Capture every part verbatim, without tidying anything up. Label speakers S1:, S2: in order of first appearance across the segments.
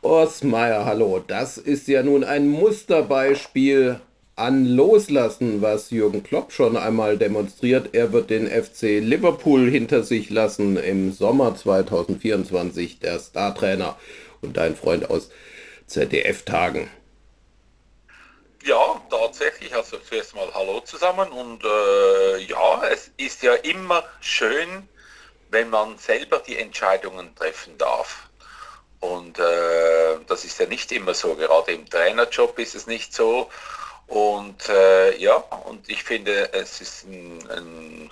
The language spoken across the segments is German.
S1: Urs Meier, hallo. Das ist ja nun ein Musterbeispiel an Loslassen, was Jürgen Klopp schon einmal demonstriert. Er wird den F C Liverpool hinter sich lassen im Sommer zwanzig vierundzwanzig, der Startrainer und dein Freund aus Z D F-Tagen.
S2: Ja, tatsächlich. Also zuerst mal Hallo zusammen und äh, ja, es ist ja immer schön, wenn man selber die Entscheidungen treffen darf. Und äh, das ist ja nicht immer so, gerade im Trainerjob ist es nicht so. Und äh, ja, und ich finde, es ist ein, ein,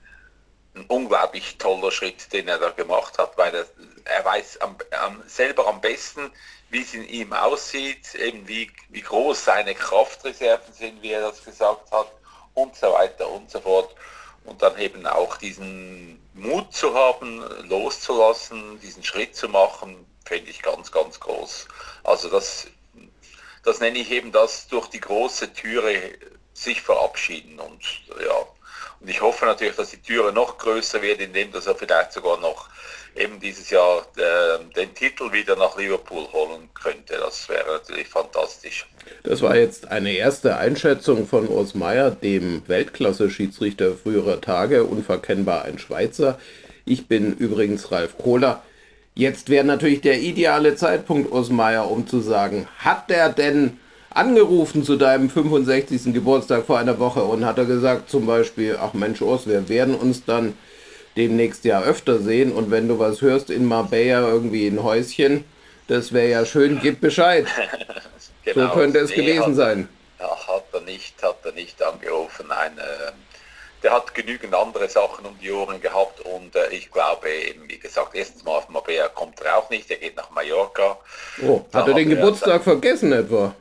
S2: ein unglaublich toller Schritt, den er da gemacht hat, weil er, er weiß am, am, selber am besten, wie es in ihm aussieht, eben wie, wie groß seine Kraftreserven sind, wie er das gesagt hat und so weiter und so fort. Und dann eben auch diesen Mut zu haben, loszulassen, diesen Schritt zu machen, finde ich ganz, ganz groß. Also das, das nenne ich eben das durch die große Türe sich verabschieden. Und ja, und ich hoffe natürlich, dass die Türe noch größer wird, indem dass er vielleicht sogar noch eben dieses Jahr äh, den Titel wieder nach Liverpool holen könnte. Das wäre natürlich fantastisch.
S1: Das war jetzt eine erste Einschätzung von Urs Meier, dem Weltklasse-Schiedsrichter früherer Tage, unverkennbar ein Schweizer. Ich bin übrigens Ralf Kohler. Jetzt wäre natürlich der ideale Zeitpunkt, Urs Meier, um zu sagen, hat er denn angerufen zu deinem fünfundsechzigsten Geburtstag vor einer Woche und hat er gesagt zum Beispiel, ach Mensch Urs, wir werden uns dann demnächst ja öfter sehen und wenn du was hörst in Marbella irgendwie ein Häuschen, das wäre ja schön, gib Bescheid. Genau, so könnte es nee, gewesen
S2: hat,
S1: sein.
S2: Ja, hat er nicht, hat er nicht angerufen. Nein, äh, der hat genügend andere Sachen um die Ohren gehabt und äh, ich glaube eben, wie gesagt, erstens mal auf Marbella kommt er auch nicht, er geht nach Mallorca.
S1: Oh, hat er den hat Geburtstag er, vergessen etwa?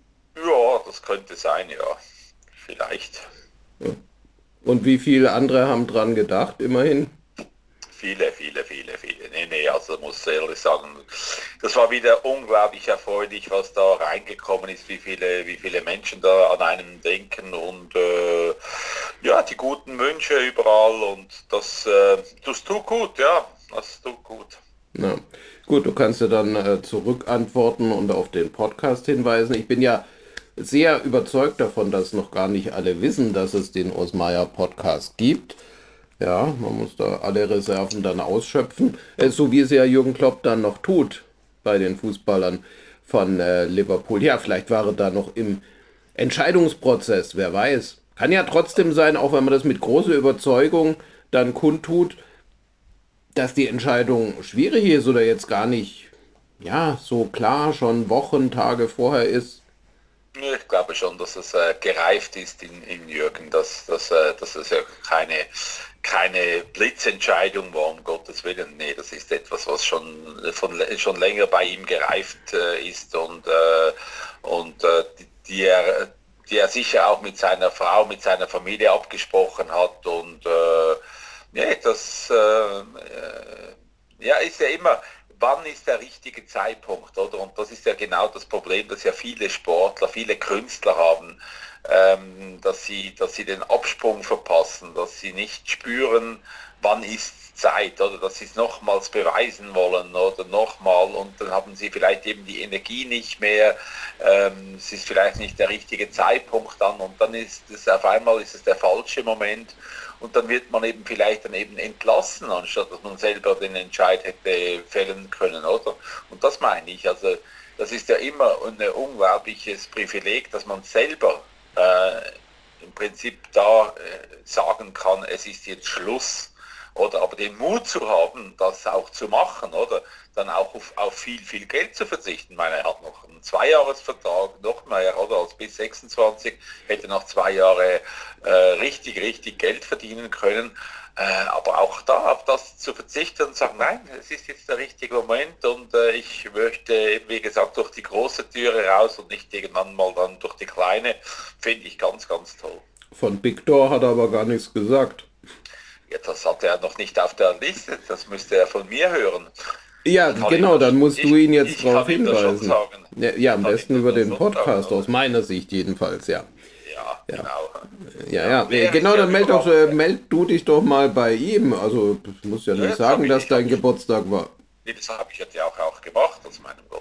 S2: Ja, das könnte sein, ja. Vielleicht.
S1: Ja. Und wie viele andere haben dran gedacht, immerhin?
S2: Viele, viele, viele, viele. Nee, nee, also muss ehrlich sagen, das war wieder unglaublich erfreulich, was da reingekommen ist, wie viele, wie viele Menschen da an einem denken und äh, ja, die guten Wünsche überall und das, äh, das tut gut, ja, das tut gut.
S1: Na, gut, du kannst ja dann äh, zurückantworten und auf den Podcast hinweisen. Ich bin ja sehr überzeugt davon, dass noch gar nicht alle wissen, dass es den Urs Meier Podcast gibt. Ja, man muss da alle Reserven dann ausschöpfen, äh, so wie es ja Jürgen Klopp dann noch tut bei den Fußballern von äh, Liverpool. Ja, vielleicht war er da noch im Entscheidungsprozess, wer weiß. Kann ja trotzdem sein, auch wenn man das mit großer Überzeugung dann kundtut, dass die Entscheidung schwierig ist oder jetzt gar nicht, ja, so klar schon Wochen, Tage vorher ist.
S2: Ich glaube schon, dass es äh, gereift ist in, in Jürgen, dass, dass, äh, dass es ja keine, keine Blitzentscheidung war, um Gottes Willen. Nee, das ist etwas, was schon, von, schon länger bei ihm gereift äh, ist und, äh, und äh, die, die, er, die er sicher auch mit seiner Frau, mit seiner Familie abgesprochen hat. Und äh, nee, das äh, ja, ist ja immer... Wann ist der richtige Zeitpunkt, oder? Und das ist ja genau das Problem, dass ja viele Sportler, viele Künstler haben, ähm, dass sie, dass sie den Absprung verpassen, dass sie nicht spüren, wann ist Zeit, oder dass sie es nochmals beweisen wollen oder nochmal und dann haben sie vielleicht eben die Energie nicht mehr, ähm, es ist vielleicht nicht der richtige Zeitpunkt dann und dann ist es auf einmal ist es der falsche Moment. Und dann wird man eben vielleicht dann eben entlassen, anstatt dass man selber den Entscheid hätte fällen können, oder? Und das meine ich, also das ist ja immer ein unglaubliches Privileg, dass man selber äh, im Prinzip da äh, sagen kann, es ist jetzt Schluss, oder? Aber den Mut zu haben, das auch zu machen, oder? Dann auch auf, auf viel, viel Geld zu verzichten. Ich meine, er hat noch einen Zweijahresvertrag, noch mehr, oder? Als bis sechsundzwanzig, hätte noch zwei Jahre äh, richtig, richtig Geld verdienen können. Äh, aber auch da auf das zu verzichten und sagen, nein, es ist jetzt der richtige Moment und äh, ich möchte, wie gesagt, durch die große Türe raus und nicht irgendwann mal dann durch die kleine, finde ich ganz, ganz toll.
S1: Von Big Door hat er aber gar nichts gesagt.
S2: Ja, das hat er noch nicht auf der Liste, das müsste er von mir hören.
S1: Ja, genau, dann musst du ihn jetzt darauf hinweisen. Ja, ja, am besten über den Podcast, aus meiner Sicht jedenfalls, ja.
S2: Ja, genau.
S1: Ja, ja, ja. Genau, dann meld, doch, äh, meld du dich doch mal bei ihm. Also, du musst ja nicht sagen, dass dein Geburtstag war.
S2: Das habe ich jetzt ja auch, auch gemacht, also meinem Gottes Willen. Also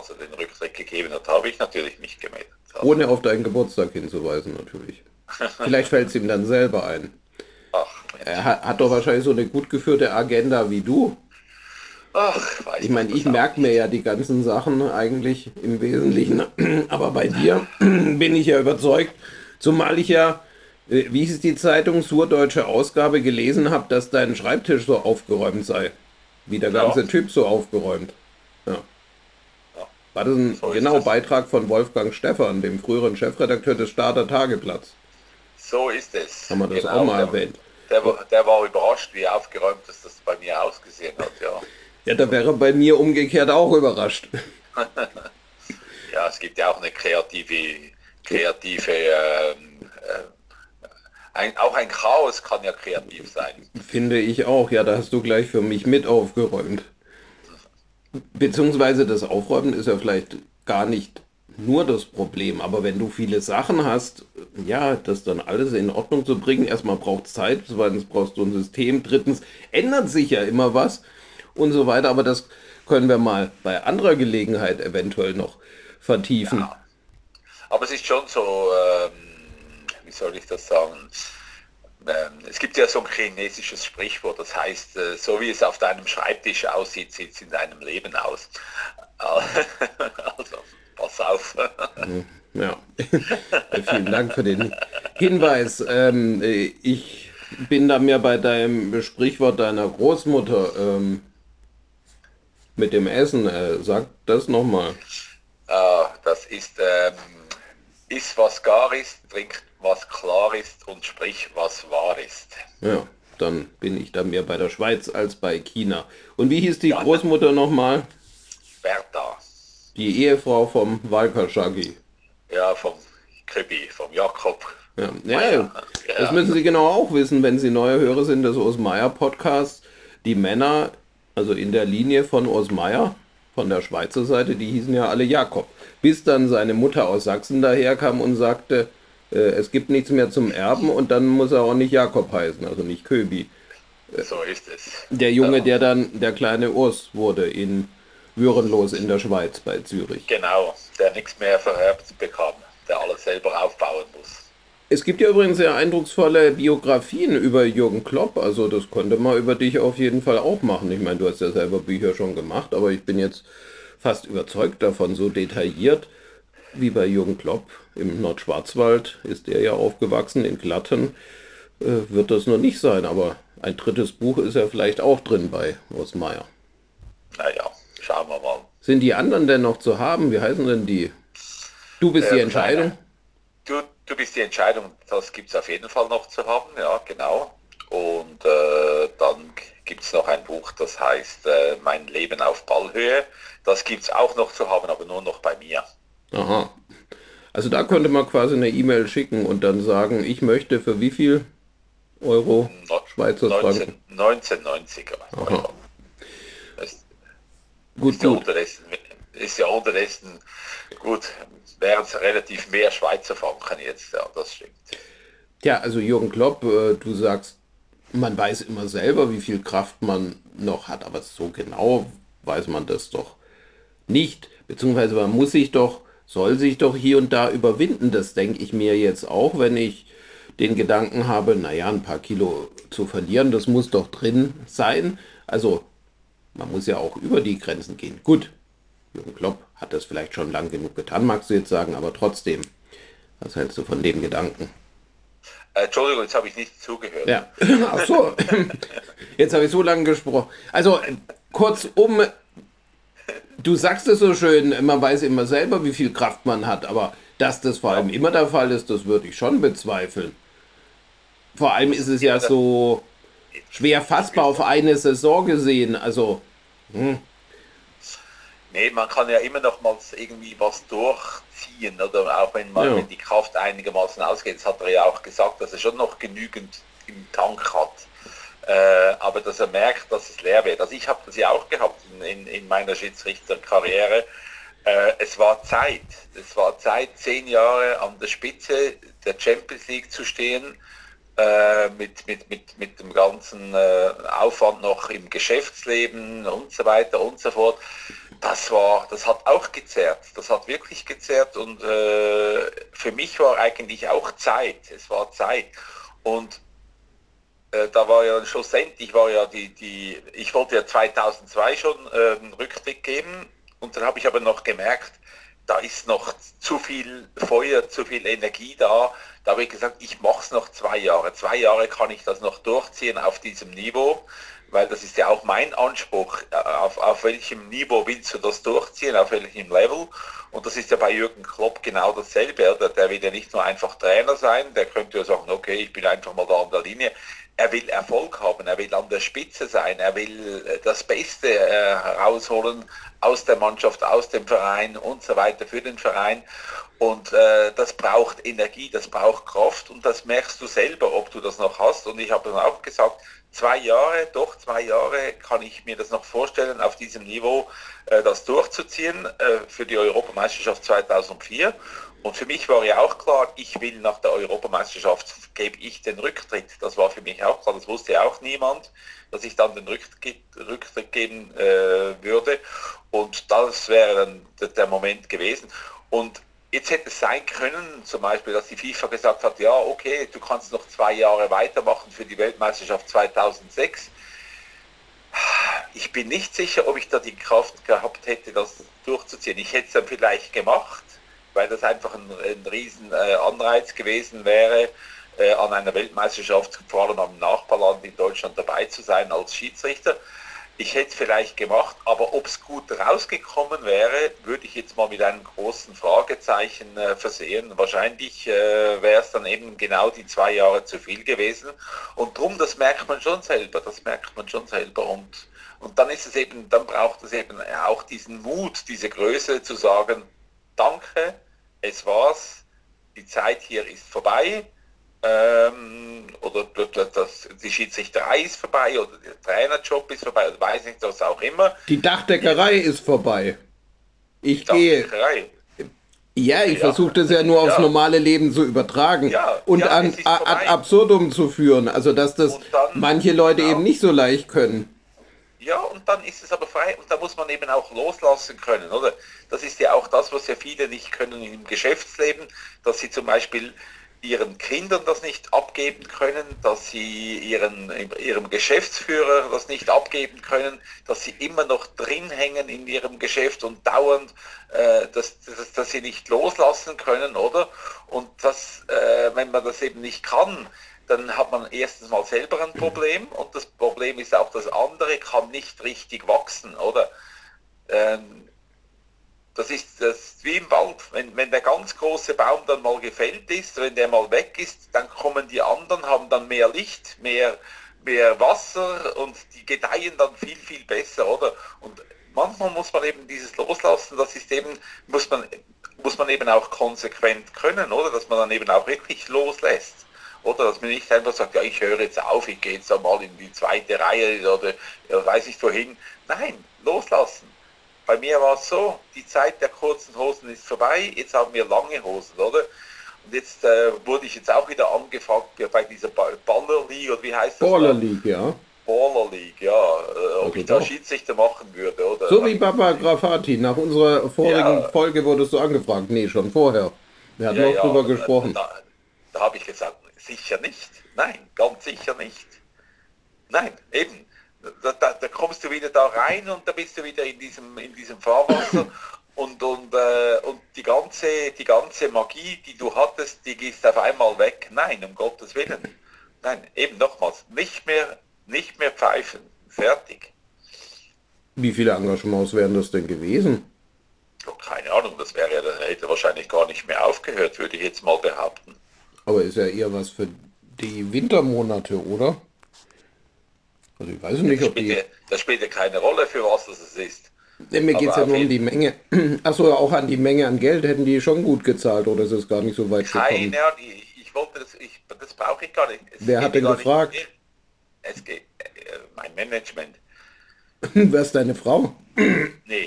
S2: also den Rücktritt gegeben hat, habe ich natürlich mich gemeldet. Also,
S1: Ohne auf deinen Geburtstag hinzuweisen natürlich. Vielleicht fällt es ihm dann selber ein.
S2: ach,
S1: Er
S2: Mensch.
S1: hat, hat doch wahrscheinlich so eine gut geführte Agenda wie du.
S2: Ach, weiß
S1: Ich
S2: man
S1: meine, ich
S2: das auch
S1: merke mir
S2: nicht.
S1: ja die ganzen Sachen eigentlich im Wesentlichen, aber bei dir bin ich ja überzeugt, zumal ich ja, äh, wie hieß die Zeitung, Surdeutsche Ausgabe gelesen habe, dass dein Schreibtisch so aufgeräumt sei. Wie der
S2: Ja,
S1: ganze Typ so aufgeräumt. Ja.
S2: ja,
S1: War das ein
S2: so ist
S1: genau
S2: es.
S1: Beitrag von Wolfgang Stephan, dem früheren Chefredakteur des Starter Tageblatts?
S2: So ist es.
S1: Haben wir das auch
S2: Genau.
S1: mal
S2: Der,
S1: erwähnt.
S2: der, war- der war überrascht, wie aufgeräumt das, das bei mir ausgesehen hat, ja.
S1: Ja, da wäre bei mir umgekehrt auch überrascht.
S2: Ja, es gibt ja auch eine kreative, kreative, ähm, äh, ein, auch ein Chaos kann ja kreativ sein.
S1: Finde ich auch. Ja, da hast du gleich für mich mit aufgeräumt. Beziehungsweise das Aufräumen ist ja vielleicht gar nicht nur das Problem, aber wenn du viele Sachen hast, ja, das dann alles in Ordnung zu bringen, erstmal braucht es Zeit, zweitens brauchst du ein System, drittens ändert sich ja immer was und so weiter, aber das können wir mal bei anderer Gelegenheit eventuell noch vertiefen.
S2: Ja. Aber es ist schon so, ähm, wie soll ich das sagen? Ähm, es gibt ja so ein chinesisches Sprichwort, das heißt, äh, so wie es auf deinem Schreibtisch aussieht, sieht es in deinem Leben aus. Also, pass auf.
S1: Ja, vielen Dank für den Hinweis. Ähm, äh, ich bin da mir bei deinem Sprichwort deiner Großmutter ähm, mit dem Essen. Äh, sag das nochmal.
S2: Äh, das ist, ähm, iss was gar ist, trink was klar ist und sprich was wahr ist.
S1: Ja, dann bin ich da mehr bei der Schweiz als bei China. Und wie hieß die
S2: Ja,
S1: Großmutter nochmal?
S2: Bertha,
S1: Die Ehefrau vom Walker Shaggy.
S2: ja, vom Kribi, vom Jakob.
S1: Ja, ja,
S2: Meier.
S1: das
S2: Ja,
S1: müssen Sie genau auch wissen, wenn Sie neue Hörer sind des Urs Meier Podcasts. Die Männer, also in der Linie von Urs Meier, von der Schweizer Seite, die hießen ja alle Jakob. Bis dann seine Mutter aus Sachsen daherkam und sagte, äh, es gibt nichts mehr zum Erben und dann muss er auch nicht Jakob heißen, also nicht Köbi.
S2: so ist es.
S1: Der Junge,
S2: Ja,
S1: der dann der kleine Urs wurde in Würenlos in der Schweiz bei Zürich.
S2: genau, der nichts mehr vererbt bekam, der alles selber aufbauen muss.
S1: Es gibt ja übrigens sehr eindrucksvolle Biografien über Jürgen Klopp, also das könnte man über dich auf jeden Fall auch machen. Ich meine, du hast ja selber Bücher schon gemacht, aber ich bin jetzt fast überzeugt davon, so detailliert wie bei Jürgen Klopp im Nordschwarzwald ist er ja aufgewachsen, in Glatten, äh, wird das noch nicht sein, aber ein drittes Buch ist ja vielleicht auch drin bei Urs Meier.
S2: Naja, schauen wir mal.
S1: Sind die anderen denn noch zu haben? Wie heißen denn die? Du bist die
S2: Der
S1: Entscheidung?
S2: Kleine, du, du bist die Entscheidung, das gibt es auf jeden Fall noch zu haben, ja, genau. Und äh, dann gibt es noch ein Buch, das heißt äh, Mein Leben auf Ballhöhe. Das gibt es auch noch zu haben, aber nur noch bei mir.
S1: Aha. Also da könnte man quasi eine E-Mail schicken und dann sagen, ich möchte für wie viel Euro
S2: No-
S1: Schweizer Franken?
S2: neunzehn, neunzehnhundertneunziger.
S1: Aha.
S2: Das
S1: Gut,
S2: ist ja
S1: gut.
S2: unterdessen, ist ja unterdessen gut, wären es relativ mehr Schweizer Franken jetzt, ja, das stimmt.
S1: Ja, also Jürgen Klopp, äh, du sagst, man weiß immer selber, wie viel Kraft man noch hat, aber so genau weiß man das doch nicht. Beziehungsweise man muss sich doch, soll sich doch hier und da überwinden. Das denke ich mir jetzt auch, wenn ich den Gedanken habe, naja, ein paar Kilo zu verlieren, das muss doch drin sein. Also man muss ja auch über die Grenzen gehen. Gut, Jürgen Klopp hat das vielleicht schon lang genug getan, magst du jetzt sagen, aber trotzdem, was hältst du von dem Gedanken?
S2: Äh, Entschuldigung, jetzt habe ich nicht zugehört.
S1: Ja, ach so, jetzt habe ich so lange gesprochen. Also kurzum, du sagst es so schön, man weiß immer selber, wie viel Kraft man hat, aber dass das vor allem immer der Fall ist, das würde ich schon bezweifeln. Vor allem ist es ja so schwer fassbar auf eine Saison gesehen, also
S2: Nee, man kann ja immer noch mal irgendwie was durchziehen, oder auch wenn man,
S1: ja,
S2: wenn die Kraft einigermaßen ausgeht. Das hat er ja auch gesagt, dass er schon noch genügend im Tank hat. Äh, aber dass er merkt, dass es leer wird. Also ich habe das ja auch gehabt in, in, in meiner Schiedsrichterkarriere. Äh, es war Zeit. Es war Zeit, zehn Jahre an der Spitze der Champions League zu stehen. Äh, mit, mit, mit, mit dem ganzen äh, Aufwand noch im Geschäftsleben und so weiter und so fort. Das war, das hat auch gezerrt, das hat wirklich gezerrt und äh, für mich war eigentlich auch Zeit, es war Zeit und äh, da war ja schlussendlich war ja die, die, ich wollte ja zweitausendzwei schon äh, einen Rückblick geben und dann habe ich aber noch gemerkt, da ist noch zu viel Feuer, zu viel Energie da. Da habe ich gesagt, ich mache es noch zwei Jahre. Zwei Jahre kann ich das noch durchziehen auf diesem Niveau, weil das ist ja auch mein Anspruch. Auf, auf welchem Niveau willst du das durchziehen, auf welchem Level? Und das ist ja bei Jürgen Klopp genau dasselbe. Der, der will ja nicht nur einfach Trainer sein, der könnte ja sagen, okay, ich bin einfach mal da an der Linie. Er will Erfolg haben, er will an der Spitze sein, er will das Beste äh, herausholen aus der Mannschaft, aus dem Verein und so weiter für den Verein. Und äh, das braucht Energie, das braucht Kraft und das merkst du selber, ob du das noch hast. Und ich habe dann auch gesagt, zwei Jahre, doch zwei Jahre kann ich mir das noch vorstellen, auf diesem Niveau äh, das durchzuziehen äh, für die Europameisterschaft zweitausendvier. Und für mich war ja auch klar, ich will nach der Europameisterschaft, gebe ich den Rücktritt. Das war für mich auch klar, das wusste ja auch niemand, dass ich dann den Rücktritt, Rücktritt geben äh, würde. Und das wäre dann der Moment gewesen. Und jetzt hätte es sein können, zum Beispiel, dass die FIFA gesagt hat, ja, okay, du kannst noch zwei Jahre weitermachen für die Weltmeisterschaft zweitausendsechs. Ich bin nicht sicher, ob ich da die Kraft gehabt hätte, das durchzuziehen. Ich hätte es dann vielleicht gemacht, weil das einfach ein, ein riesen äh, Anreiz gewesen wäre, äh, an einer Weltmeisterschaft, vor allem am Nachbarland in Deutschland dabei zu sein als Schiedsrichter. Ich hätte es vielleicht gemacht, aber ob es gut rausgekommen wäre, würde ich jetzt mal mit einem großen Fragezeichen äh, versehen. Wahrscheinlich äh, wäre es dann eben genau die zwei Jahre zu viel gewesen. Und drum, das merkt man schon selber, das merkt man schon selber. Und, und dann ist es eben, dann braucht es eben auch diesen Mut, diese Größe zu sagen, danke, es war's, die Zeit hier ist vorbei. Ähm, oder das, die Schiedsrichterei ist vorbei oder der Trainerjob ist vorbei, oder weiß nicht, was auch immer.
S1: Die Dachdeckerei ist vorbei. Ich gehe. Ja, ich ja. versuche das ja nur aufs ja. normale Leben zu übertragen ja. und ja, an ad absurdum zu führen. Also dass das dann, manche Leute genau. eben nicht so leicht können.
S2: Ja, und dann ist es aber frei und da muss man eben auch loslassen können, oder? Das ist ja auch das, was ja viele nicht können im Geschäftsleben, dass sie zum Beispiel ihren Kindern das nicht abgeben können, dass sie ihren, ihrem Geschäftsführer das nicht abgeben können, dass sie immer noch drin hängen in ihrem Geschäft und dauernd, äh, dass, dass, dass sie nicht loslassen können, oder? Und das, äh, wenn man das eben nicht kann, dann hat man erstens mal selber ein Problem und das Problem ist auch, das andere kann nicht richtig wachsen, oder? Ähm, Das ist, das ist wie im Wald, wenn, wenn der ganz große Baum dann mal gefällt ist, wenn der mal weg ist, dann kommen die anderen, haben dann mehr Licht, mehr, mehr Wasser und die gedeihen dann viel, viel besser, oder? Und manchmal muss man eben dieses loslassen, das ist eben, muss man, muss man eben auch konsequent können, oder? Dass man dann eben auch wirklich loslässt. Oder dass man nicht einfach sagt, ja, ich höre jetzt auf, ich gehe jetzt einmal in die zweite Reihe oder ja, weiß nicht wohin. Nein, loslassen. Bei mir war es so, die Zeit der kurzen Hosen ist vorbei, jetzt haben wir lange Hosen, oder? Und jetzt äh, wurde ich jetzt auch wieder angefragt bei dieser Baller League, oder wie heißt das?
S1: Baller League, ja.
S2: Baller League, ja, äh, ob also ich da doch. Schiedsrichter machen würde, oder?
S1: So wie Baba Grafati, nach unserer vorigen ja. Folge wurdest du angefragt, nee, schon vorher. Wir hatten
S2: ja,
S1: auch
S2: ja,
S1: drüber gesprochen.
S2: Da, da habe ich gesagt, sicher nicht, nein, ganz sicher nicht. Nein, eben. Da, da, da kommst du wieder da rein und da bist du wieder in diesem, in diesem Fahrwasser und, und, äh, und die, ganze, die ganze Magie, die du hattest, die ist auf einmal weg. Nein, um Gottes Willen. Nein, eben nochmals, nicht mehr, nicht mehr pfeifen. Fertig.
S1: Wie viele Engagements wären das denn gewesen?
S2: Oh, keine Ahnung, das wäre ja, dann hätte wahrscheinlich gar nicht mehr aufgehört, würde ich jetzt mal behaupten.
S1: Aber ist ja eher was für die Wintermonate, oder? Also ich weiß nicht,
S2: das
S1: ob die...
S2: Ja, das spielt ja keine Rolle, für was das ist.
S1: Nee, mir geht es ja nur um die Menge. Achso, auch an die Menge an Geld hätten die schon gut gezahlt, oder ist es gar nicht so weit
S2: gekommen? Keine Ahnung, ich, ich wollte das, ich, das brauche ich gar nicht. Es
S1: Wer hat denn gefragt?
S2: Nicht, es geht, äh, mein Management.
S1: Wer ist deine Frau?
S2: Nee.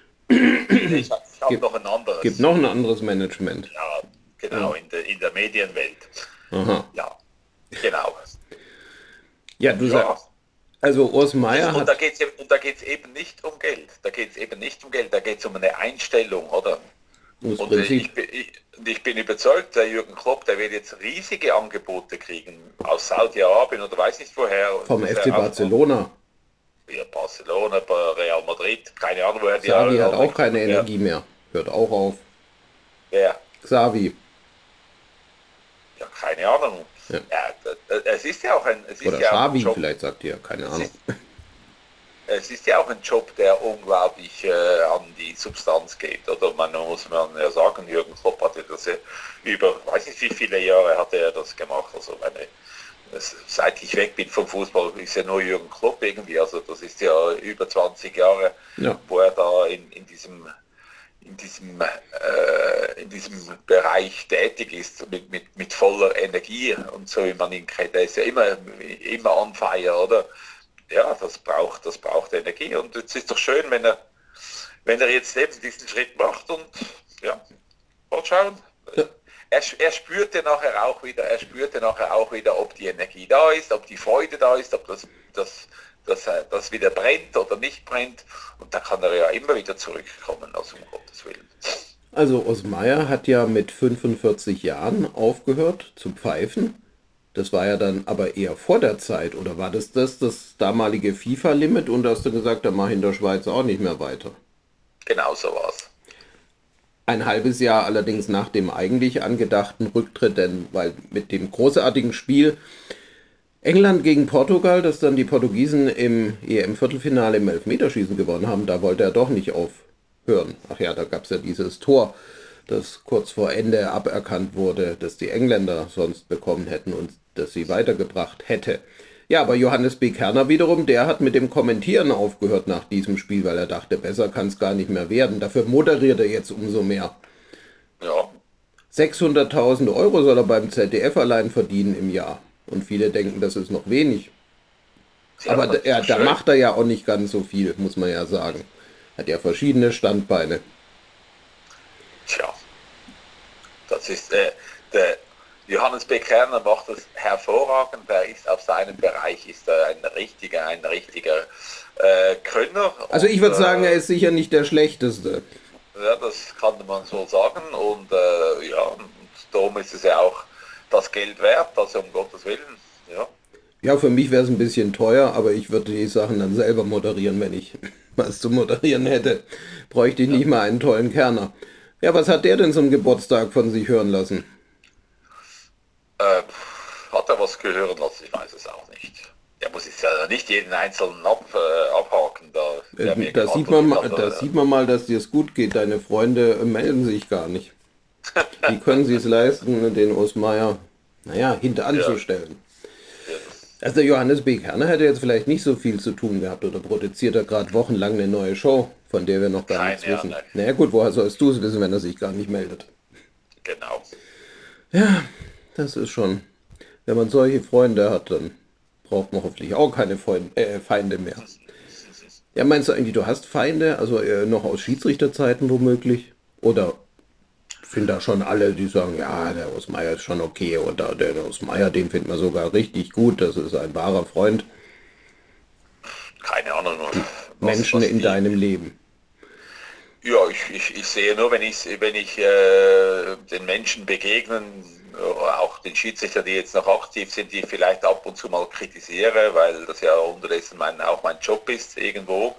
S2: Ich habe hab noch ein anderes.
S1: Gibt noch ein anderes Management.
S2: Ja, genau, ja. In, der, in der Medienwelt.
S1: Aha.
S2: Ja, genau.
S1: Ja, du
S2: ja.
S1: sagst, Also Urs Meier
S2: Und da
S1: hat,
S2: geht es und da geht's eben nicht um Geld. Da geht es eben nicht um Geld, da geht es um eine Einstellung, oder?
S1: das
S2: Und äh,
S1: Prinzip
S2: ich, bin- ich, und ich bin überzeugt, der Jürgen Klopp, der wird jetzt riesige Angebote kriegen aus Saudi-Arabien oder weiß nicht woher.
S1: vom
S2: Das
S1: F
S2: ist
S1: C
S2: ja auch
S1: Barcelona.
S2: ja, Barcelona, bei Real Madrid, keine Ahnung, woher die
S1: Xavi hat
S2: alle
S1: auch keine
S2: kommen. Ja,
S1: Energie mehr. Hört auch auf.
S2: ja,
S1: Xavi.
S2: ja, keine Ahnung.
S1: Ja.
S2: Ja, da- da- es ist ja auch ein, es ist
S1: Oder
S2: ja auch ein
S1: Xavi,
S2: Job,
S1: vielleicht sagt ihr, keine
S2: es
S1: Ahnung.
S2: ist, es ist ja auch ein Job, der unglaublich äh, an die Substanz geht, oder? Man muss man ja sagen, Jürgen Klopp hatte das ja über, weiß nicht wie viele Jahre hatte er das gemacht, also meine, das, seit ich weg bin vom Fußball, ist ja nur Jürgen Klopp irgendwie, also das ist ja über zwanzig Jahre,
S1: Ja.
S2: wo er da in, in diesem in diesem, äh, in diesem Bereich tätig ist, mit, mit, mit voller Energie und so wie man ihn kennt. Er ist ja immer, immer on fire, oder? Ja, das braucht, das braucht Energie und es ist doch schön, wenn er, wenn er jetzt eben diesen Schritt macht und ja, mal schauen.
S1: Ja.
S2: Er, er spürte nachher auch wieder, er spürte nachher auch wieder, ob die Energie da ist, ob die Freude da ist, ob das, das, das, das wieder brennt oder nicht brennt. Und da kann er ja immer wieder zurückkommen, also um Gottes Willen.
S1: Also Urs Meier hat ja mit fünfundvierzig Jahren aufgehört zu pfeifen. Das war ja dann aber eher vor der Zeit, oder war das das, das damalige FIFA-Limit und da hast du gesagt, da mache ich in der Schweiz auch nicht mehr weiter?
S2: Genau so war's.
S1: Ein halbes Jahr allerdings nach dem eigentlich angedachten Rücktritt, denn weil mit dem großartigen Spiel England gegen Portugal, das dann die Portugiesen im E M-Viertelfinale im Elfmeterschießen gewonnen haben, da wollte er doch nicht aufhören. Ach ja, da gab es ja dieses Tor, das kurz vor Ende aberkannt wurde, das die Engländer sonst bekommen hätten und das sie weitergebracht hätte. Ja, aber Johannes B. Kerner wiederum, der hat mit dem Kommentieren aufgehört nach diesem Spiel, weil er dachte, besser kann es gar nicht mehr werden. Dafür moderiert er jetzt umso mehr.
S2: Ja,
S1: sechshunderttausend Euro soll er beim Z D F allein verdienen im Jahr. Und viele denken, das ist noch wenig.
S2: ja,
S1: Aber
S2: das
S1: da, er,
S2: ist
S1: da
S2: schön.
S1: macht er ja auch nicht ganz so viel, muss man ja sagen. Hat ja verschiedene Standbeine.
S2: Tja, das ist, äh, der Johannes B. Kerner macht das hervorragend. Er ist auf seinem Bereich ist er ein richtiger, ein richtiger äh, Könner.
S1: Also ich
S2: Und,
S1: würde sagen,
S2: äh,
S1: er ist sicher nicht der Schlechteste.
S2: Ja, das kann man so sagen und äh, ja, und darum ist es ja auch das Geld wert, also um Gottes Willen. Ja,
S1: Ja, für mich wäre es ein bisschen teuer, aber ich würde die Sachen dann selber moderieren, wenn ich was zu moderieren hätte. Bräuchte ich nicht mal einen tollen Kerner. Ja, was hat der denn zum Geburtstag von sich hören lassen?
S2: äh, hat er was gehören lassen? Ich weiß es auch nicht. Er muss jetzt ja nicht jeden einzelnen ab, äh, abhaken. Da, der mir
S1: Äh, Da sieht, man, mal- da sieht man mal, dass dir es gut geht. Deine Freunde äh, melden sich gar nicht. Wie können sie es leisten, den Urs Meier, naja, hinteranzustellen?
S2: Ja,
S1: Also der Johannes B. Kerner hätte jetzt vielleicht nicht so viel zu tun gehabt oder produziert er gerade wochenlang eine neue Show, von der wir noch gar
S2: Keine
S1: nichts wissen.
S2: Ahnung.
S1: Naja gut, woher sollst du es wissen, wenn er sich gar nicht meldet?
S2: genau.
S1: Ja, das ist schon, wenn man solche Freunde hat, dann braucht man hoffentlich auch keine Freund, äh, Feinde mehr. Ja, meinst du eigentlich, du hast Feinde, also äh, noch aus Schiedsrichterzeiten womöglich? Oder sind da schon alle, die sagen, ja, der Urs Meier ist schon okay oder der Urs Meier, den findet man sogar richtig gut, das ist ein wahrer Freund.
S2: Keine Ahnung. Was,
S1: Menschen
S2: was
S1: in
S2: die-
S1: deinem Leben.
S2: Ja, ich, ich, ich sehe nur, wenn ich, wenn ich äh, den Menschen begegnen, äh, auch den Schiedsrichter, die jetzt noch aktiv sind, die ich vielleicht ab und zu mal kritisiere, weil das ja unterdessen mein, auch mein Job ist irgendwo,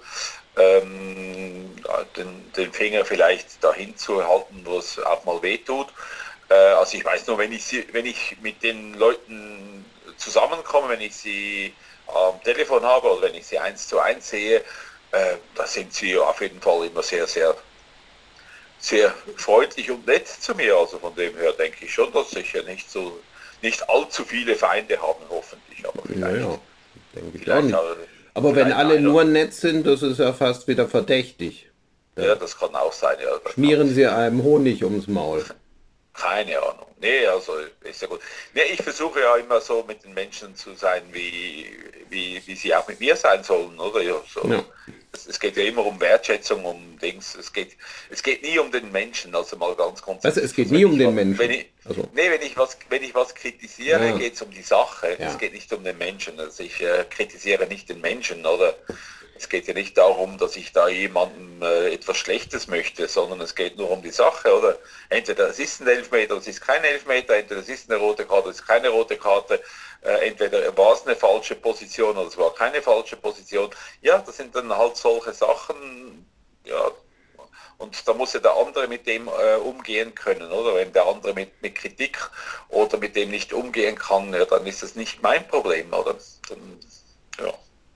S2: ähm, den, den Finger vielleicht dahin zu halten, wo es auch mal wehtut. Äh, also ich weiß nur, wenn ich, sie, wenn ich mit den Leuten zusammenkomme, wenn ich sie am Telefon habe oder wenn ich sie eins zu eins sehe, äh, da sind sie auf jeden Fall immer sehr, sehr, sehr freundlich und nett zu mir. Also von dem her denke ich schon, dass ich ja nicht so, nicht allzu viele Feinde haben, hoffentlich. Aber vielleicht,
S1: Naja, denke ich auch
S2: vielleicht
S1: nicht.
S2: auch-
S1: Aber wenn
S2: vielleicht
S1: alle
S2: einer.
S1: nur nett sind, das ist ja fast wieder verdächtig.
S2: Ja, das kann auch sein. Ja. Das
S1: Schmieren sie einem Honig ums Maul.
S2: Keine Ahnung. Nee, also ist ja gut. Nee, ich versuche ja immer so mit den Menschen zu sein, wie, wie, wie sie auch mit mir sein sollen, oder? Ja, so.
S1: Ja.
S2: Es, es geht ja immer um Wertschätzung, um Dings. Es geht, es geht nie um den Menschen, also mal ganz grundsätzlich.
S1: Was, es geht
S2: Wenn
S1: nie um
S2: ich
S1: den
S2: was-
S1: Menschen?
S2: Wenn ich,
S1: Also,
S2: Nee, wenn ich was, wenn ich was kritisiere,
S1: ja,
S2: geht es um die Sache.
S1: ja.
S2: Es geht nicht um den Menschen. Also ich äh, kritisiere nicht den Menschen, oder? Es geht ja nicht darum, dass ich da jemandem äh, etwas Schlechtes möchte, sondern es geht nur um die Sache, oder? Entweder es ist ein Elfmeter, es ist kein Elfmeter, entweder es ist eine rote Karte, es ist keine rote Karte, äh, entweder war es eine falsche Position oder es war keine falsche Position. Ja, das sind dann halt solche Sachen, ja, und da muss ja der andere mit dem äh, umgehen können, oder? Wenn der andere mit, mit Kritik oder mit dem nicht umgehen kann, ja, dann ist das nicht mein Problem, oder? Dann, ja.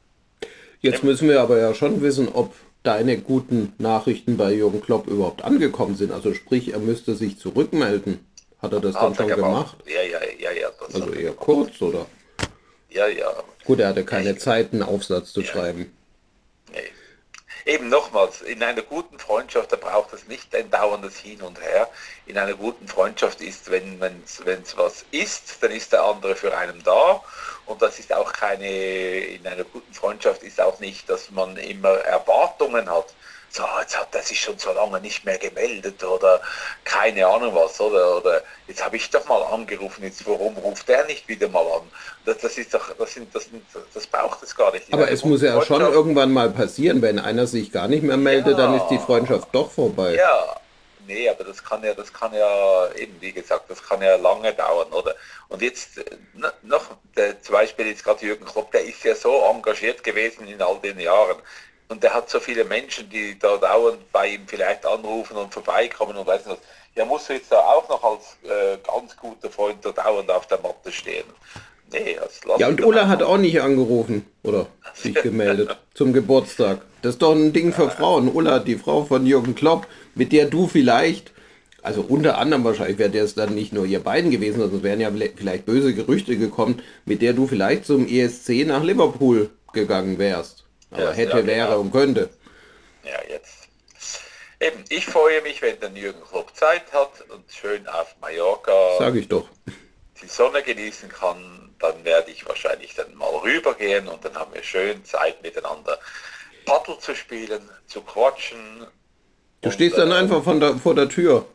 S1: Jetzt müssen wir aber ja schon wissen, ob deine guten Nachrichten bei Jürgen Klopp überhaupt angekommen sind. Also sprich, er müsste sich zurückmelden. Hat er das dann
S2: Hat er
S1: schon
S2: gemacht.
S1: gemacht?
S2: Ja, ja, ja, ja. Das
S1: Also
S2: hat er
S1: eher
S2: gemacht.
S1: kurz, oder?
S2: Ja, ja.
S1: Gut, er hatte keine
S2: Ich-
S1: Zeit, einen Aufsatz zu
S2: Ja.
S1: schreiben.
S2: Nee. Eben nochmals, in einer guten Freundschaft, da braucht es nicht ein dauerndes Hin und Her. In einer guten Freundschaft ist, wenn es was ist, dann ist der andere für einen da. Und das ist auch keine, in einer guten Freundschaft ist auch nicht, dass man immer Erwartungen hat. So, jetzt hat er sich schon so lange nicht mehr gemeldet oder keine Ahnung was, oder, oder jetzt habe ich doch mal angerufen, jetzt warum ruft der nicht wieder mal an? Das, das ist doch, das sind, das sind, das braucht es gar nicht. In
S1: Aber
S2: einer
S1: es muss
S2: guten
S1: ja schon
S2: Freundschaft-
S1: irgendwann mal passieren, wenn einer sich gar nicht mehr meldet, dann ist die
S2: Ja.
S1: Freundschaft doch vorbei.
S2: Ja, nee, aber das kann ja, das kann ja eben, wie gesagt, das kann ja lange dauern, oder? Und jetzt äh, n- noch, der, zum Beispiel jetzt gerade Jürgen Klopp, der ist ja so engagiert gewesen in all den Jahren. Und der hat so viele Menschen, die da dauernd bei ihm vielleicht anrufen und vorbeikommen und weiß nicht was. Ja, muss jetzt da auch noch als äh, ganz guter Freund da dauernd auf der Matte stehen. Nee, das lass
S1: Ja,
S2: ich
S1: und
S2: doch
S1: Ulla hat
S2: einfach.
S1: auch nicht angerufen oder sich gemeldet zum Geburtstag. Das ist doch ein Ding für Frauen. Ulla, die Frau von Jürgen Klopp, mit der du vielleicht, also unter anderem wahrscheinlich wäre es dann nicht nur ihr beiden gewesen, sondern es wären ja vielleicht böse Gerüchte gekommen, mit der du vielleicht zum E S C nach Liverpool gegangen wärst. Aber
S2: Ja,
S1: hätte,
S2: ja, genau.
S1: wäre und könnte.
S2: Ja, jetzt. Eben, ich freue mich, wenn der Jürgen Klopp Zeit hat und schön auf Mallorca
S1: Sag ich doch.
S2: die Sonne genießen kann, dann werde ich wahrscheinlich dann mal rübergehen und dann haben wir schön Zeit miteinander Paddel zu spielen, zu quatschen.
S1: Du
S2: Und,
S1: stehst dann
S2: äh,
S1: einfach von der, vor der Tür.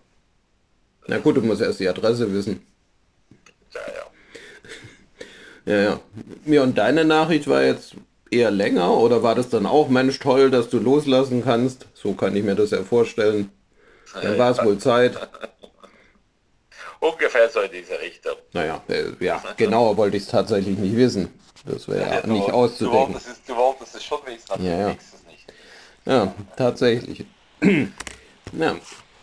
S1: Na gut, du musst erst die Adresse wissen.
S2: Ja, ja.
S1: Ja, ja. Ja, und deine Nachricht war jetzt eher länger oder war das dann auch, Mensch, toll, dass du loslassen kannst? So kann ich mir das ja vorstellen. Dann war es wohl Zeit.
S2: Ungefähr so in diese Richtung.
S1: Naja, äh, ja, genauer wollte ich es tatsächlich nicht wissen. Das wäre ja
S2: du,
S1: nicht
S2: du,
S1: auszudenken.
S2: wolltest es, du wolltest es schon wissen, aber
S1: Ja,
S2: du
S1: ja.
S2: kriegst es nicht.
S1: Ja, tatsächlich. Ja.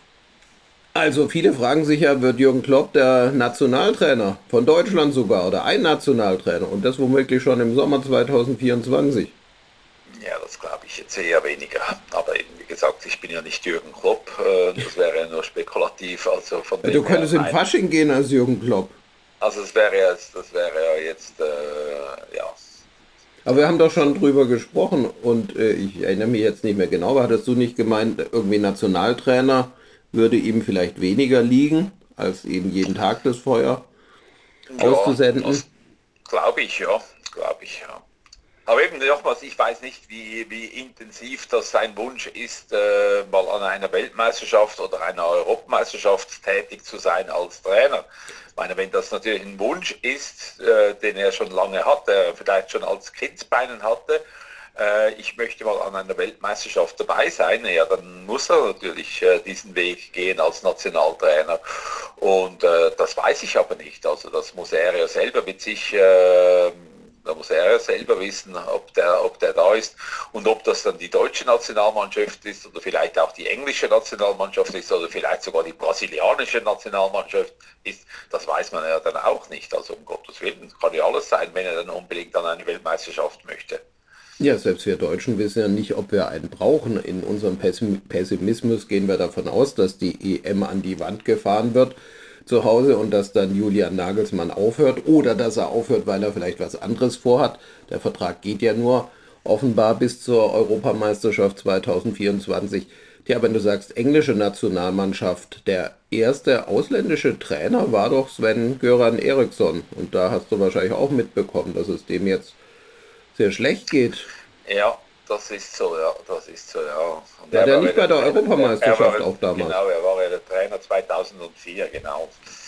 S1: Also viele fragen sich ja, wird Jürgen Klopp der Nationaltrainer von Deutschland sogar oder ein Nationaltrainer und das womöglich schon im Sommer zweitausendvierundzwanzig?
S2: Ja, das glaube ich jetzt eher weniger. Aber eben, wie gesagt, ich bin ja nicht Jürgen Klopp. Äh, das wäre ja nur spekulativ. Also von
S1: Ja,
S2: dem
S1: du könntest
S2: her,
S1: im
S2: nein.
S1: Fasching gehen als Jürgen Klopp.
S2: Also das wäre ja, das wäre ja jetzt, äh, ja.
S1: Aber wir haben doch schon drüber gesprochen und äh, ich erinnere mich jetzt nicht mehr genau, aber hattest du nicht gemeint, irgendwie Nationaltrainer würde ihm vielleicht weniger liegen, als eben jeden Tag das Feuer auszusenden?
S2: Das glaube ich, ja. Glaube ich, ja. Aber eben nochmals, ich weiß nicht, wie, wie intensiv das sein Wunsch ist, äh, mal an einer Weltmeisterschaft oder einer Europameisterschaft tätig zu sein als Trainer. Ich meine, wenn das natürlich ein Wunsch ist, äh, den er schon lange hatte, vielleicht schon als Kindsbeinen hatte, äh, ich möchte mal an einer Weltmeisterschaft dabei sein, ja, dann muss er natürlich äh, diesen Weg gehen als Nationaltrainer. Und äh, das weiß ich aber nicht. Also das muss er ja selber mit sich... Äh, Da muss er ja selber wissen, ob der, ob der da ist und ob das dann die deutsche Nationalmannschaft ist oder vielleicht auch die englische Nationalmannschaft ist oder vielleicht sogar die brasilianische Nationalmannschaft ist. Das weiß man ja dann auch nicht. Also um Gottes Willen, kann ja alles sein, wenn er dann unbedingt an eine Weltmeisterschaft möchte.
S1: Ja, selbst wir Deutschen wissen ja nicht, ob wir einen brauchen. In unserem Pessim- Pessimismus gehen wir davon aus, dass die E M an die Wand gefahren wird zu Hause und dass dann Julian Nagelsmann aufhört oder dass er aufhört, weil er vielleicht was anderes vorhat. Der Vertrag geht ja nur offenbar bis zur Europameisterschaft zweitausendvierundzwanzig. Tja, wenn du sagst englische Nationalmannschaft, der erste ausländische Trainer war doch Sven-Göran Eriksson und da hast du wahrscheinlich auch mitbekommen, dass es dem jetzt sehr schlecht geht.
S2: Ja, das ist so, ja, das ist so, ja. Und
S1: War der
S2: war
S1: nicht
S2: ja
S1: bei der
S2: Trainer-
S1: Europameisterschaft
S2: er war-
S1: auch damals?
S2: Genau, er war ja der Trainer zweitausendvier, genau.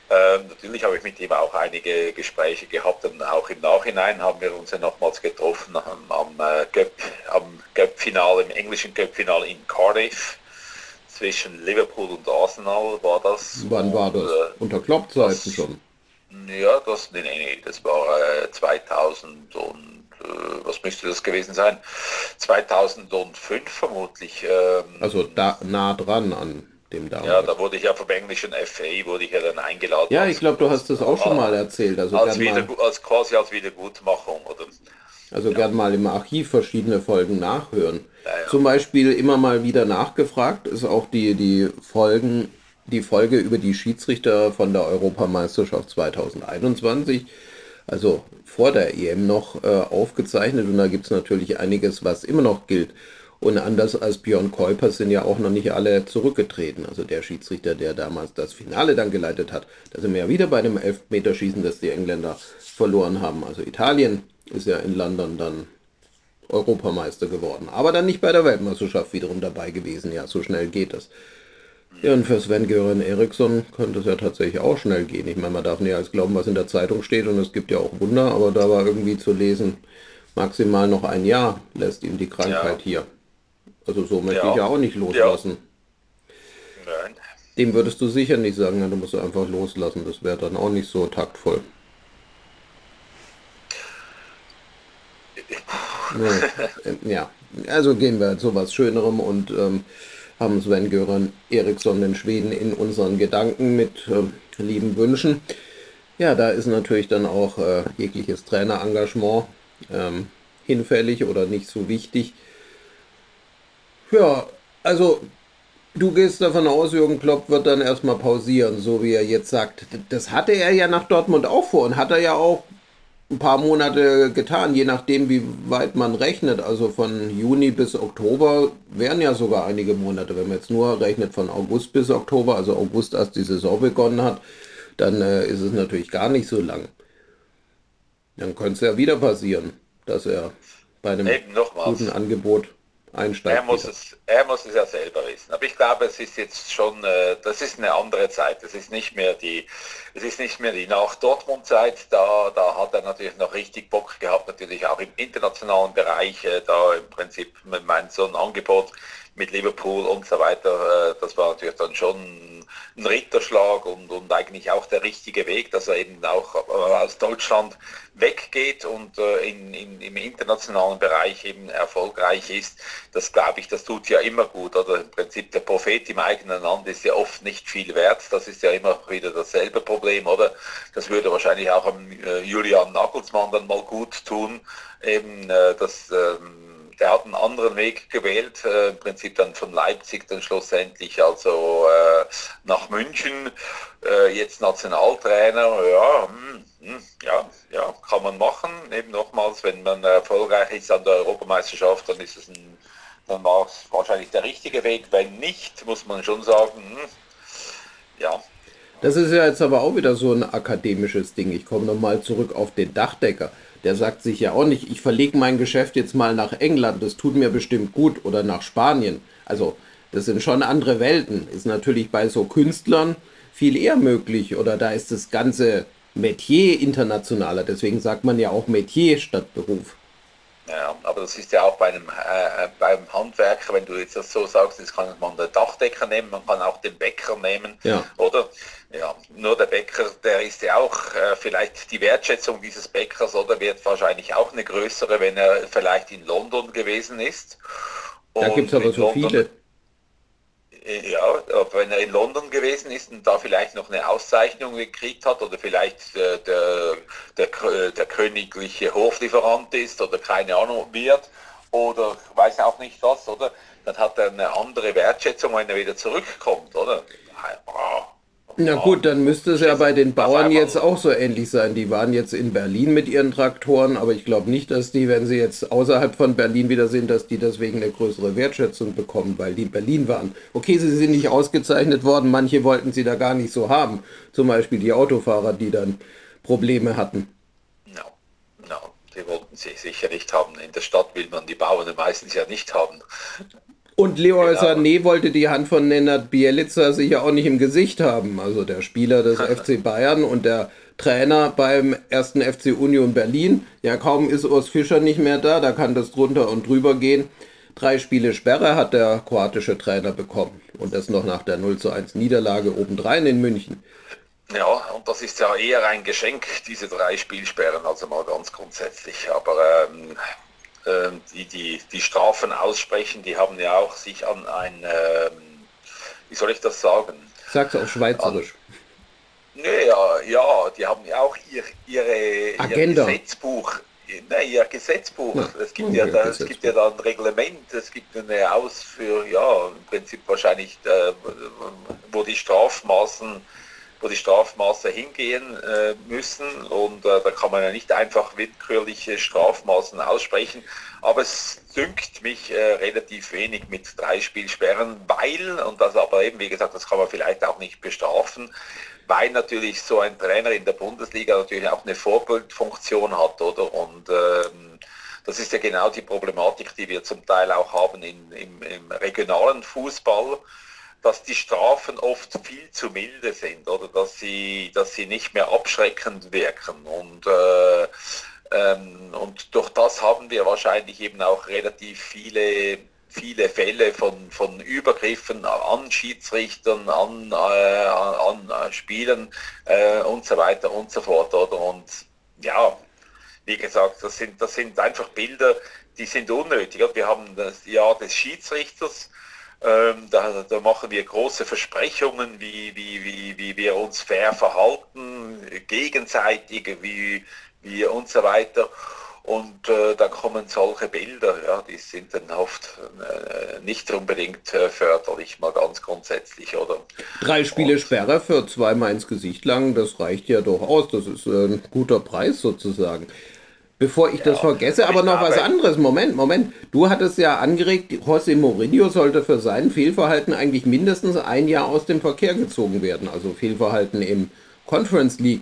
S2: Ähm, natürlich habe ich mit ihm auch einige Gespräche gehabt und auch im Nachhinein haben wir uns ja nochmals getroffen am, am, äh, Cup, am Cup-Finale, im englischen Cup-Finale in Cardiff. Zwischen Liverpool und Arsenal war das.
S1: Wann war
S2: Und,
S1: das?
S2: äh,
S1: Unter Klopp-Zeiten
S2: das,
S1: schon.
S2: ja, das, nee, nee, nee, das war äh, zweitausend und, äh, was müsste das gewesen sein? zweitausendfünf vermutlich. Ähm,
S1: Also da nah dran an dem
S2: ja,
S1: damals.
S2: da wurde ich ja vom englischen F A, wurde ich ja dann eingeladen
S1: Ja, ich
S2: als,
S1: glaube, du hast das auch schon mal
S2: als,
S1: erzählt. Also
S2: als,
S1: gern
S2: wieder,
S1: mal,
S2: als quasi als Wiedergutmachung, oder?
S1: also
S2: Ja,
S1: gern mal im Archiv verschiedene Folgen nachhören.
S2: ja,
S1: Zum
S2: ja.
S1: Beispiel immer mal wieder nachgefragt ist auch die, die Folgen, die Folge über die Schiedsrichter von der Europameisterschaft zweitausendeinundzwanzig, also vor der E M noch äh, aufgezeichnet, und da gibt es natürlich einiges, was immer noch gilt. Und anders als Björn Kuipers sind ja auch noch nicht alle zurückgetreten. Also der Schiedsrichter, der damals das Finale dann geleitet hat, da sind wir ja wieder bei dem Elfmeterschießen, das die Engländer verloren haben. Also Italien ist ja in London dann Europameister geworden. Aber dann nicht bei der Weltmeisterschaft wiederum dabei gewesen. Ja, so schnell geht das. Ja, und für Sven-Göran Eriksson könnte es ja tatsächlich auch schnell gehen. Ich meine, man darf nicht alles glauben, was in der Zeitung steht, und es gibt ja auch Wunder, aber da war irgendwie zu lesen, maximal noch ein Jahr lässt ihm die Krankheit
S2: Ja,
S1: hier. Also so möchte ich
S2: ja,
S1: ja auch nicht
S2: ja,
S1: loslassen.
S2: nein.
S1: Dem würdest du sicher nicht sagen, ja, du musst einfach loslassen. Das wäre dann auch nicht so taktvoll. Ja, äh, ja. Also gehen wir zu was Schönerem und ähm, haben Sven-Göran Eriksson, den Schweden, in unseren Gedanken mit ähm, lieben Wünschen. Ja, da ist natürlich dann auch äh, jegliches Trainerengagement ähm, hinfällig oder nicht so wichtig. Ja, also du gehst davon aus, Jürgen Klopp wird dann erstmal pausieren, so wie er jetzt sagt. Das hatte er ja nach Dortmund auch vor und hat er ja auch ein paar Monate getan, je nachdem, wie weit man rechnet. Also von Juni bis Oktober wären ja sogar einige Monate. Wenn man jetzt nur rechnet von August bis Oktober, also August, als die Saison begonnen hat, dann äh, ist es natürlich gar nicht so lang. Dann könnte es ja wieder passieren, dass er bei einem
S2: Eben
S1: guten
S2: nochmals.
S1: Angebot
S2: Er
S1: einsteigt
S2: muss
S1: wieder.
S2: es, er muss es ja selber wissen. Aber ich glaube, es ist jetzt schon, äh, das ist eine andere Zeit. Es ist nicht mehr die, es ist nicht mehr die nach Dortmund-Zeit. Da, da hat er natürlich noch richtig Bock gehabt, natürlich auch im internationalen Bereich, äh, da im Prinzip mit meinem so ein Angebot mit Liverpool und so weiter. Äh, das war natürlich dann schon ein Ritterschlag und, und eigentlich auch der richtige Weg, dass er eben auch äh, aus Deutschland weggeht und äh, in, in, im internationalen Bereich eben erfolgreich ist. Das glaube ich, das tut ja immer gut. Oder im Prinzip der Prophet im eigenen Land ist ja oft nicht viel wert. Das ist ja immer wieder dasselbe Problem, oder? Das würde wahrscheinlich auch am äh, Julian Nagelsmann dann mal gut tun. Eben, äh, das, ähm, der hat einen anderen Weg gewählt, äh, im Prinzip dann von Leipzig dann schlussendlich also äh, nach München, äh, jetzt Nationaltrainer, ja, hm, hm, ja, ja, kann man machen. Eben nochmals, wenn man erfolgreich ist an der Europameisterschaft, dann ist es ein, dann war es wahrscheinlich der richtige Weg. Wenn nicht, muss man schon sagen, hm, ja,
S1: Das ist ja jetzt aber auch wieder so ein akademisches Ding. Ich komme nochmal zurück auf den Dachdecker. Der sagt sich ja auch nicht, ich verlege mein Geschäft jetzt mal nach England, das tut mir bestimmt gut, oder nach Spanien. Also das sind schon andere Welten. Ist natürlich bei so Künstlern viel eher möglich, oder da ist das ganze Metier internationaler. Deswegen sagt man ja auch Metier statt Beruf.
S2: ja, aber das ist ja auch bei einem, äh, beim Handwerker, wenn du jetzt das so sagst, das kann man den Dachdecker nehmen, man kann auch den Bäcker nehmen,
S1: Ja.
S2: oder? Ja, nur der Bäcker, der ist ja auch äh, vielleicht die Wertschätzung dieses Bäckers, oder wird wahrscheinlich auch eine größere, wenn er vielleicht in London gewesen ist.
S1: Da gibt es
S2: Und
S1: aber
S2: in
S1: so
S2: London,
S1: viele.
S2: ja, aber wenn er in London gewesen ist und da vielleicht noch eine Auszeichnung gekriegt hat oder vielleicht äh, der, der, Kö- der königliche Hoflieferant ist oder keine Ahnung wird oder weiß auch nicht was, oder? Dann hat er eine andere Wertschätzung, wenn er wieder zurückkommt, oder? Ah,
S1: Na
S2: ah,
S1: gut, dann müsste es ja bei den
S2: auf
S1: Bauern jetzt
S2: einmal,
S1: auch so ähnlich sein. Die waren jetzt in Berlin mit ihren Traktoren, aber ich glaube nicht, dass die, wenn sie jetzt außerhalb von Berlin wieder sind, dass die deswegen eine größere Wertschätzung bekommen, weil die in Berlin waren. Okay, sie sind nicht ausgezeichnet worden, manche wollten sie da gar nicht so haben. Zum Beispiel die Autofahrer, die dann Probleme hatten.
S2: no, no, die wollten sie sicher nicht haben. In der Stadt will man die Bauern meistens ja nicht haben.
S1: Und Leroy
S2: Genau.
S1: Sané wollte die Hand von Nenad Bjelica sicher auch nicht im Gesicht haben. Also der Spieler des F C Bayern und der Trainer beim ersten F C Union Berlin. Ja, kaum ist Urs Fischer nicht mehr da, da kann das drunter und drüber gehen. Drei Spiele Sperre hat der kroatische Trainer bekommen. Und das noch nach der null zu eins Niederlage obendrein in München.
S2: Ja, und das ist ja eher ein Geschenk, diese drei Spielsperren, also mal ganz grundsätzlich. Aber ähm, ähm, die, die, die Strafen aussprechen, die haben ja auch sich an ein, ähm, wie soll ich das sagen?
S1: Sag's auf Schweizerisch.
S2: An, ja, ja, die haben ja auch ihr, ihre,
S1: Agenda.
S2: ihr Gesetzbuch. Nein, ihr Gesetzbuch.
S1: Ja,
S2: es, gibt
S1: okay,
S2: ja da, es
S1: Gesetzbuch.
S2: gibt ja da ein Reglement, es gibt eine Ausführ, ja, im Prinzip wahrscheinlich, äh, wo die Strafmaßen wo die Strafmaße hingehen äh, müssen und äh, da kann man ja nicht einfach willkürliche Strafmaßen aussprechen, aber es dünkt mich äh, relativ wenig mit drei Spielsperren, weil, und das aber eben, wie gesagt, das kann man vielleicht auch nicht bestrafen, weil natürlich so ein Trainer in der Bundesliga natürlich auch eine Vorbildfunktion hat, oder? Und ähm, das ist ja genau die Problematik, die wir zum Teil auch haben in, im, im regionalen Fußball, dass die Strafen oft viel zu milde sind oder dass sie, dass sie nicht mehr abschreckend wirken. Und, äh, ähm, und durch das haben wir wahrscheinlich eben auch relativ viele, viele Fälle von, von Übergriffen an Schiedsrichtern, an, äh, an, an Spielern äh, und so weiter und so fort. Oder? Und ja, wie gesagt, das sind, das sind einfach Bilder, die sind unnötig. Wir haben das Jahr des Schiedsrichters. Ähm, da, da machen wir große Versprechungen, wie, wie, wie, wie wir uns fair verhalten, gegenseitig, wie, wie und so weiter. Und äh, da kommen solche Bilder, ja, die sind dann oft äh, nicht unbedingt äh, förderlich, mal ganz grundsätzlich, oder?
S1: Drei Spiele
S2: Und,
S1: Sperre für zweimal ins Gesicht lang, das reicht ja doch aus. Das ist äh, ein guter Preis sozusagen. Bevor ich das
S2: ja,
S1: vergesse,
S2: aber
S1: aber
S2: ich
S1: noch was
S2: glaube,
S1: anderes. Moment, Moment. Du hattest ja angeregt, José Mourinho sollte für sein Fehlverhalten eigentlich mindestens ein Jahr aus dem Verkehr gezogen werden. Also Fehlverhalten im Conference League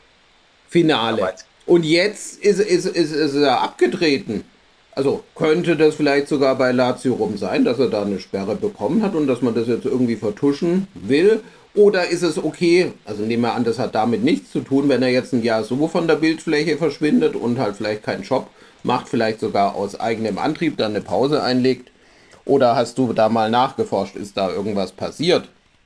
S1: Finale.
S2: meinst,
S1: Und jetzt ist, ist, ist, ist er abgetreten. Also könnte das vielleicht sogar bei Lazio rum sein, dass er da eine Sperre bekommen hat und dass man das jetzt irgendwie vertuschen will? Oder ist es okay, also nehmen wir an, das hat damit nichts zu tun, wenn er jetzt ein Jahr so von der Bildfläche verschwindet und halt vielleicht keinen Job macht, vielleicht sogar aus eigenem Antrieb dann eine Pause einlegt? Oder hast du da mal nachgeforscht, ist da irgendwas passiert?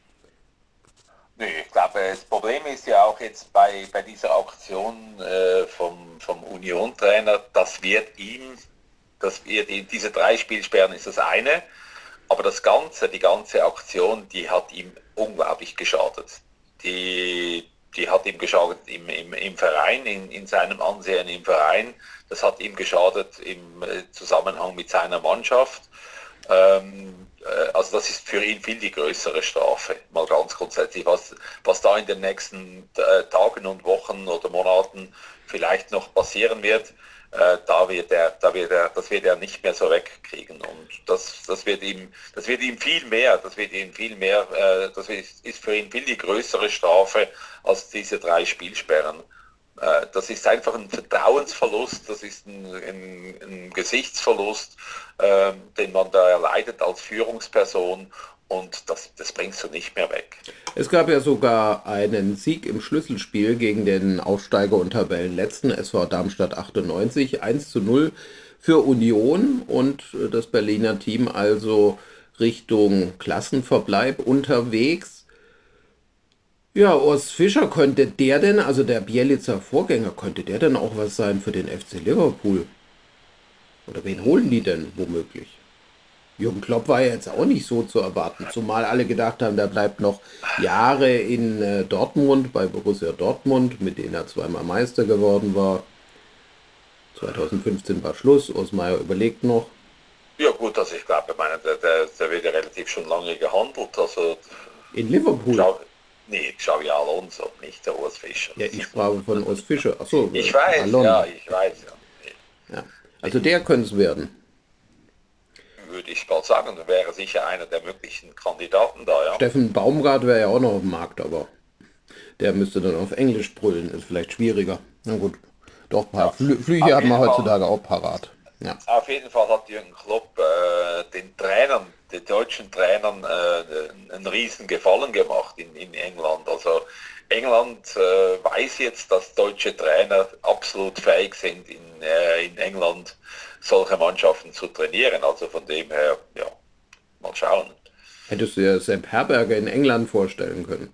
S2: nö, ich glaube, das Problem ist ja auch jetzt bei, bei dieser Aktion äh, vom, vom Union-Trainer, das wird ihm, das wird ihm, diese drei Spielsperren ist das eine, aber das Ganze, die ganze Aktion, die hat ihm unglaublich geschadet. Die, die hat ihm geschadet im, im, im Verein, in, in seinem Ansehen im Verein. Das hat ihm geschadet im Zusammenhang mit seiner Mannschaft. Ähm, äh, also das ist für ihn viel die größere Strafe, mal ganz grundsätzlich. Was, was da in den nächsten äh, Tagen und Wochen oder Monaten vielleicht noch passieren wird, äh, da wird er, da wird er, das wird er nicht mehr so wegkriegen. Und das, das wird ihm, das wird ihm viel mehr, das wird ihm viel mehr, äh, das ist, ist für ihn viel die größere Strafe als diese drei Spielsperren. Äh, das ist einfach ein Vertrauensverlust, das ist ein, ein, ein Gesichtsverlust, äh, den man da erleidet als Führungsperson. Und das, das bringst du nicht mehr weg.
S1: Es gab ja sogar einen Sieg im Schlüsselspiel gegen den Aufsteiger und Tabellenletzten S V Darmstadt achtundneunzig, eins zu null für Union und das Berliner Team also Richtung Klassenverbleib unterwegs. Ja, Urs Fischer, könnte der denn, also der Bielitzer Vorgänger, könnte der denn auch was sein für den F C Liverpool? Oder wen holen die denn womöglich? Jürgen Klopp war ja jetzt auch nicht so zu erwarten, zumal alle gedacht haben, der bleibt noch Jahre in äh, Dortmund, bei Borussia Dortmund, mit denen er zweimal Meister geworden war. zweitausendfünfzehn war Schluss, Urs Meier überlegt noch.
S2: Ja gut, also ich glaube, ich meine, der, der, der wird ja relativ schon lange gehandelt. Also
S1: In Liverpool?
S2: Xavi, nee, Xavi Alonso, nicht der Urs Fischer.
S1: Ja, ich sprach von Urs Fischer. Achso,
S2: Ich weiß,
S1: Alonso.
S2: ja, ich weiß, ja.
S1: Ja. Also der könnte es werden.
S2: Würde ich mal sagen, wäre sicher einer der möglichen Kandidaten da, ja.
S1: Steffen Baumgart wäre ja auch noch auf dem Markt, aber der müsste dann auf Englisch brüllen, ist vielleicht schwieriger. Na gut, doch, ein paar Flü Flüche
S2: Auf
S1: hat man
S2: jeden Fall.
S1: heutzutage auch parat. Ja.
S2: Auf jeden Fall hat Jürgen Klopp äh, den Trainern den deutschen Trainern äh, einen riesen Gefallen gemacht in, in England. Also England äh, weiß jetzt, dass deutsche Trainer absolut fähig sind, in, äh, in England solche Mannschaften zu trainieren. Also von dem her, ja, mal schauen.
S1: Hättest du dir Sepp Herberger in England vorstellen können?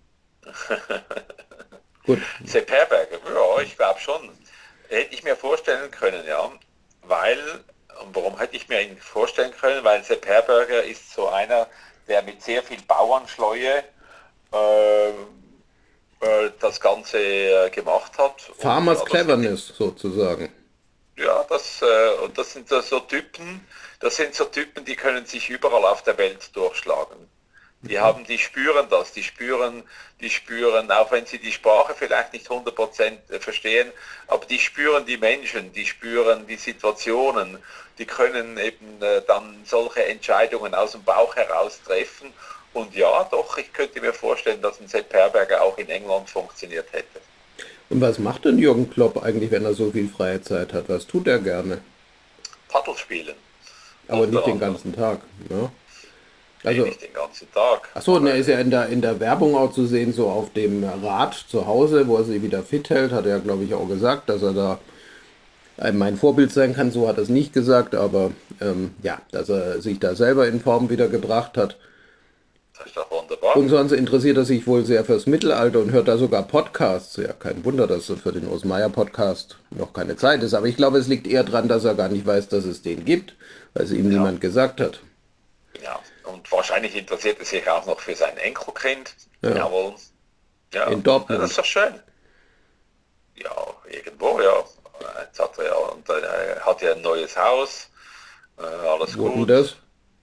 S1: Gut.
S2: Sepp Herberger, ja, ich glaube schon. Hätte ich mir vorstellen können, ja. Weil, und warum hätte ich mir ihn vorstellen können? Weil Sepp Herberger ist so einer, der mit sehr viel Bauernschleue äh, äh, das Ganze äh, gemacht hat.
S1: Farmers
S2: und, ja,
S1: Cleverness sind, sozusagen.
S2: Ja, das, äh, und das sind so Typen, das sind so Typen, die können sich überall auf der Welt durchschlagen. Die haben, die spüren das, die spüren, die spüren, auch wenn sie die Sprache vielleicht nicht hundert Prozent verstehen, aber die spüren die Menschen, die spüren die Situationen, die können eben äh, dann solche Entscheidungen aus dem Bauch heraus treffen. Und ja, doch, ich könnte mir vorstellen, dass ein Sepp Herberger auch in England funktioniert hätte.
S1: Und was macht denn Jürgen Klopp eigentlich, wenn er so viel freie Zeit hat? Was tut er gerne?
S2: Paddel spielen.
S1: Aber nicht den ganzen Tag, ne?
S2: Also, nicht den ganzen Tag.
S1: Achso, und er ist ja in der, in der Werbung auch zu sehen, so auf dem Rad zu Hause, wo er sich wieder fit hält, hat er, glaube ich, auch gesagt, dass er da mein Vorbild sein kann. So hat er es nicht gesagt, aber ähm, ja, dass er sich da selber in Form wieder gebracht hat.
S2: Das ist doch wunderbar.
S1: Und sonst interessiert er sich wohl sehr fürs Mittelalter und hört da sogar Podcasts. Ja, kein Wunder, dass für den Urs Meier Podcast noch keine Zeit ist. Aber ich glaube, es liegt eher daran, dass er gar nicht weiß, dass es den gibt, weil es ihm ja niemand gesagt hat.
S2: Ja, und wahrscheinlich interessiert er sich auch noch für sein Enkelkind.
S1: Ja.
S2: Jawohl. Ja,
S1: in Dortmund.
S2: Das ist doch schön. Ja, irgendwo, ja. Jetzt hat er ja, und er hat ja ein neues Haus. Äh, alles
S1: Wo
S2: gut.
S1: denn das?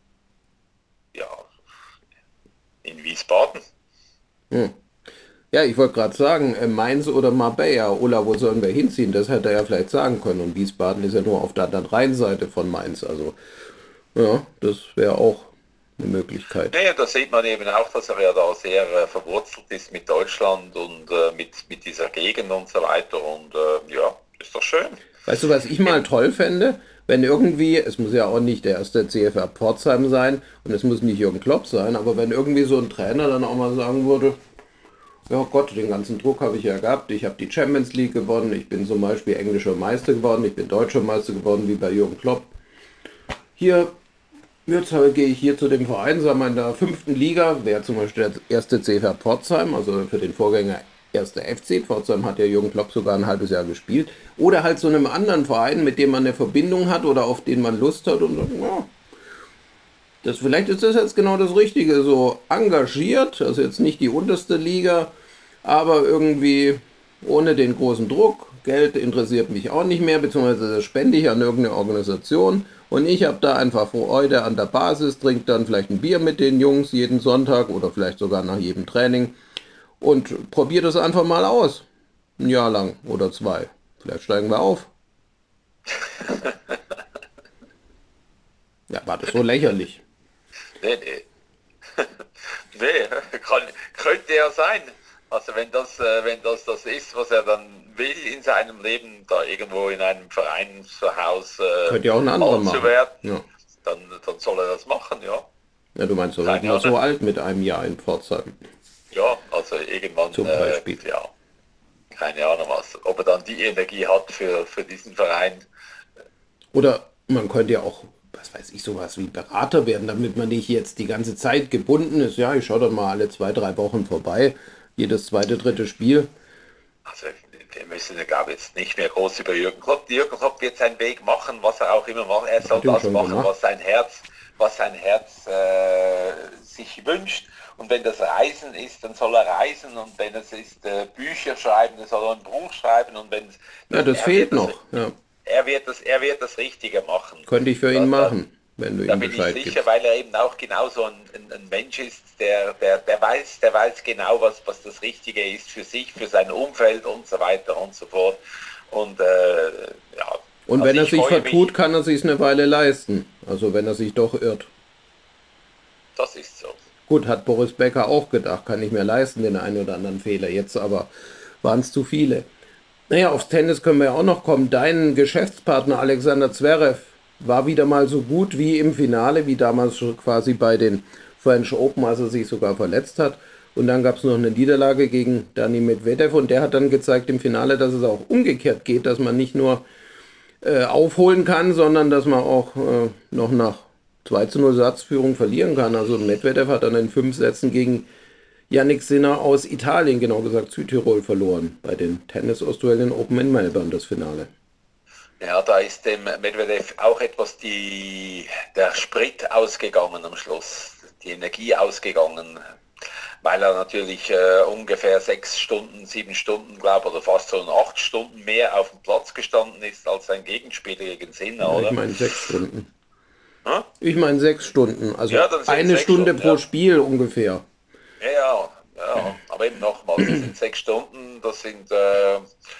S2: Ja, in Wiesbaden.
S1: Hm. Ja, ich wollte gerade sagen, Mainz oder Marbella. Ola, wo sollen wir hinziehen? Das hätte er ja vielleicht sagen können. Und Wiesbaden ist ja nur auf der anderen Rheinseite von Mainz. Also, ja, das wäre auch eine Möglichkeit.
S2: Ja, da sieht man eben auch, dass er ja da sehr äh, verwurzelt ist mit Deutschland und äh, mit, mit dieser Gegend und so weiter. Und äh, ja, ist doch schön.
S1: Weißt du, was ich mal toll fände? Wenn irgendwie, es muss ja auch nicht der erste C F R Pforzheim sein und es muss nicht Jürgen Klopp sein, aber wenn irgendwie so ein Trainer dann auch mal sagen würde, ja Gott, den ganzen Druck habe ich ja gehabt, ich habe die Champions League gewonnen, ich bin zum Beispiel englischer Meister geworden, ich bin deutscher Meister geworden, wie bei Jürgen Klopp. Hier, jetzt gehe ich hier zu dem Verein, sagen wir in der fünften Liga, wäre zum Beispiel der erste C F R Pforzheim, also für den Vorgänger erster F C, Pforzheim hat ja Jürgen Klopp sogar ein halbes Jahr gespielt, oder halt so einem anderen Verein, mit dem man eine Verbindung hat oder auf den man Lust hat und sagt, ja, das, vielleicht ist das jetzt genau das Richtige, so engagiert, also jetzt nicht die unterste Liga, aber irgendwie ohne den großen Druck, Geld interessiert mich auch nicht mehr, beziehungsweise das spende ich an irgendeine Organisation und ich habe da einfach Freude an der Basis, trinke dann vielleicht ein Bier mit den Jungs jeden Sonntag oder vielleicht sogar nach jedem Training. Und probiert es einfach mal aus. Ein Jahr lang oder zwei. Vielleicht steigen wir auf. Ja, war das so lächerlich?
S2: Nee, nee. nee, kann, könnte ja sein. Also wenn das, äh, wenn das das ist, was er dann will in seinem Leben, da irgendwo in einem Vereinshaus äh,
S1: könnte ja auch ein anderer machen.
S2: Zu werden,
S1: ja.
S2: dann, dann soll er das machen, ja.
S1: Ja, du meinst, du bist noch so alt mit einem Jahr in Pforzheim.
S2: Ja, also irgendwann,
S1: zum Beispiel.
S2: Äh, ja, keine Ahnung was, ob er dann die Energie hat für, für diesen Verein.
S1: Oder man könnte ja auch, was weiß ich, sowas wie Berater werden, damit man nicht jetzt die ganze Zeit gebunden ist. Ja, ich schaue dann mal alle zwei, drei Wochen vorbei, jedes zweite, dritte Spiel.
S2: Also wir müssen, glaube ich, jetzt nicht mehr groß über Jürgen Klopp. Jürgen Klopp wird seinen Weg machen, was er auch immer macht. Er soll das machen, gemacht. was sein Herz, was sein Herz äh, sich wünscht. Und wenn das Reisen ist, dann soll er reisen. Und wenn es ist äh, Bücher schreiben, dann soll er ein Buch schreiben. Und wenn
S1: ja, das fehlt noch.
S2: Das,
S1: ja.
S2: er, wird das, er wird das Richtige machen.
S1: Könnte ich für ihn da, machen, wenn du ihm Bescheid gibst. Da bin ich sicher,
S2: gibst. Weil er eben auch genauso ein, ein, ein Mensch ist, der, der, der, weiß, der weiß genau, was, was das Richtige ist für sich, für sein Umfeld und so weiter und so fort. Und äh, ja.
S1: Und wenn also er sich vertut, mich, kann er sich eine Weile leisten. Also wenn er sich doch irrt.
S2: Das ist so.
S1: Gut, hat Boris Becker auch gedacht, kann ich mir leisten, den einen oder anderen Fehler. Jetzt aber waren es zu viele. Naja, aufs Tennis können wir ja auch noch kommen. Dein Geschäftspartner Alexander Zverev war wieder mal so gut wie im Finale, wie damals schon quasi bei den French Open, als er sich sogar verletzt hat. Und dann gab es noch eine Niederlage gegen Dani Medvedev und der hat dann gezeigt im Finale, dass es auch umgekehrt geht, dass man nicht nur äh, aufholen kann, sondern dass man auch äh, noch nach zwei zu null Satzführung verlieren kann. Also Medvedev hat dann in fünf Sätzen gegen Jannik Sinner aus Italien, genau gesagt Südtirol, verloren bei den Tennis Australian Open in Melbourne, das Finale.
S2: Ja, da ist dem Medvedev auch etwas die, der Sprit ausgegangen am Schluss, die Energie ausgegangen, weil er natürlich äh, ungefähr sechs Stunden, sieben Stunden, glaube ich, oder fast so acht Stunden mehr auf dem Platz gestanden ist als sein Gegenspieler gegen Sinner,
S1: ja,
S2: oder?
S1: Ich meine sechs Stunden.
S2: Hm?
S1: Ich meine sechs Stunden, also
S2: ja,
S1: eine Stunde
S2: Stunden,
S1: pro
S2: ja.
S1: Spiel ungefähr.
S2: Ja, ja, ja, aber eben nochmal, das sind sechs Stunden, das sind, äh,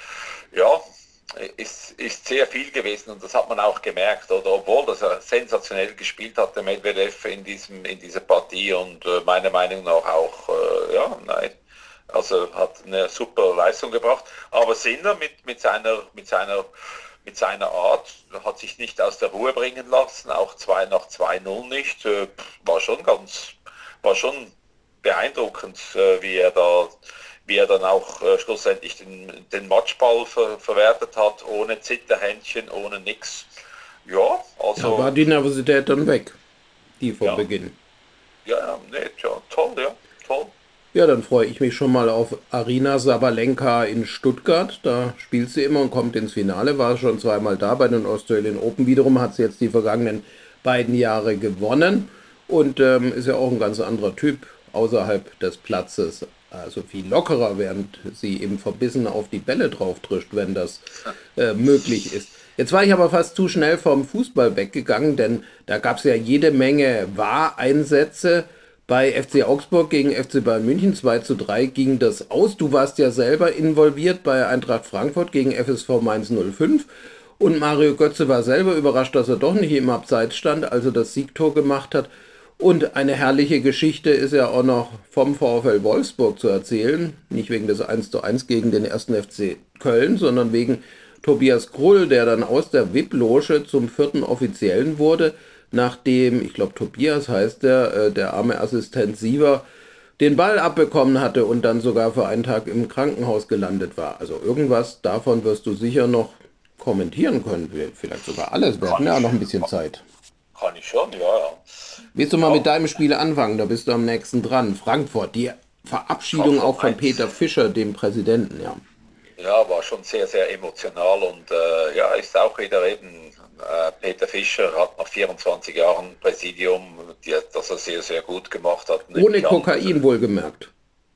S2: ja, ist, ist sehr viel gewesen und das hat man auch gemerkt, oder obwohl das er sensationell gespielt hat, der Medvedev in diesem in dieser Partie und äh, meiner Meinung nach auch, äh, ja, nein, also hat eine super Leistung gebracht, aber Sinner mit, mit seiner, mit seiner mit seiner Art hat sich nicht aus der Ruhe bringen lassen, auch zwei nach zwei null nicht, äh, war schon ganz, war schon beeindruckend, äh, wie er da wie er dann auch äh, schlussendlich den, den Matchball ver, verwertet hat, ohne Zitterhändchen, ohne nix. Ja, also...
S1: Ja, war die Nervosität dann weg, die vom
S2: ja,
S1: Beginn.
S2: Ja, ja, nee, ja, toll, ja, toll.
S1: Ja, dann freue ich mich schon mal auf Aryna Sabalenka in Stuttgart. Da spielt sie immer und kommt ins Finale, war schon zweimal da bei den Australian Open. Wiederum hat sie jetzt die vergangenen beiden Jahre gewonnen und ähm, ist ja auch ein ganz anderer Typ außerhalb des Platzes. Also viel lockerer, während sie eben verbissen auf die Bälle drauf trischt, wenn das äh, möglich ist. Jetzt war ich aber fast zu schnell vom Fußball weggegangen, denn da gab es ja jede Menge Wahreinsätze. Bei F C Augsburg gegen F C Bayern München zwei zu drei ging das aus. Du warst ja selber involviert bei Eintracht Frankfurt gegen F S V Mainz null fünf. Und Mario Götze war selber überrascht, dass er doch nicht im Abseits stand, als er das Siegtor gemacht hat. Und eine herrliche Geschichte ist ja auch noch vom VfL Wolfsburg zu erzählen. Nicht wegen des eins zu eins gegen den ersten F C Köln, sondern wegen Tobias Krull, der dann aus der V I P-Loge zum vierten Offiziellen wurde, nachdem, ich glaube Tobias heißt der, der arme Assistent Siever, den Ball abbekommen hatte und dann sogar für einen Tag im Krankenhaus gelandet war. Also irgendwas davon wirst du sicher noch kommentieren können. Vielleicht sogar alles. Wir hatten ja noch ein bisschen Zeit.
S2: Kann ich schon, ja, ja.
S1: Willst du mal
S2: ja.
S1: mit deinem Spiel anfangen? Da bist du am nächsten dran. Frankfurt, die Verabschiedung
S2: Frankfurt
S1: auch von
S2: Mainz.
S1: Peter Fischer, dem Präsidenten, ja.
S2: Ja, war schon sehr, sehr emotional und äh, ja, ist auch wieder eben, äh, Peter Fischer hat nach vierundzwanzig Jahren Präsidium, die, das er sehr, sehr gut gemacht hat.
S1: Ohne Kokain wohlgemerkt.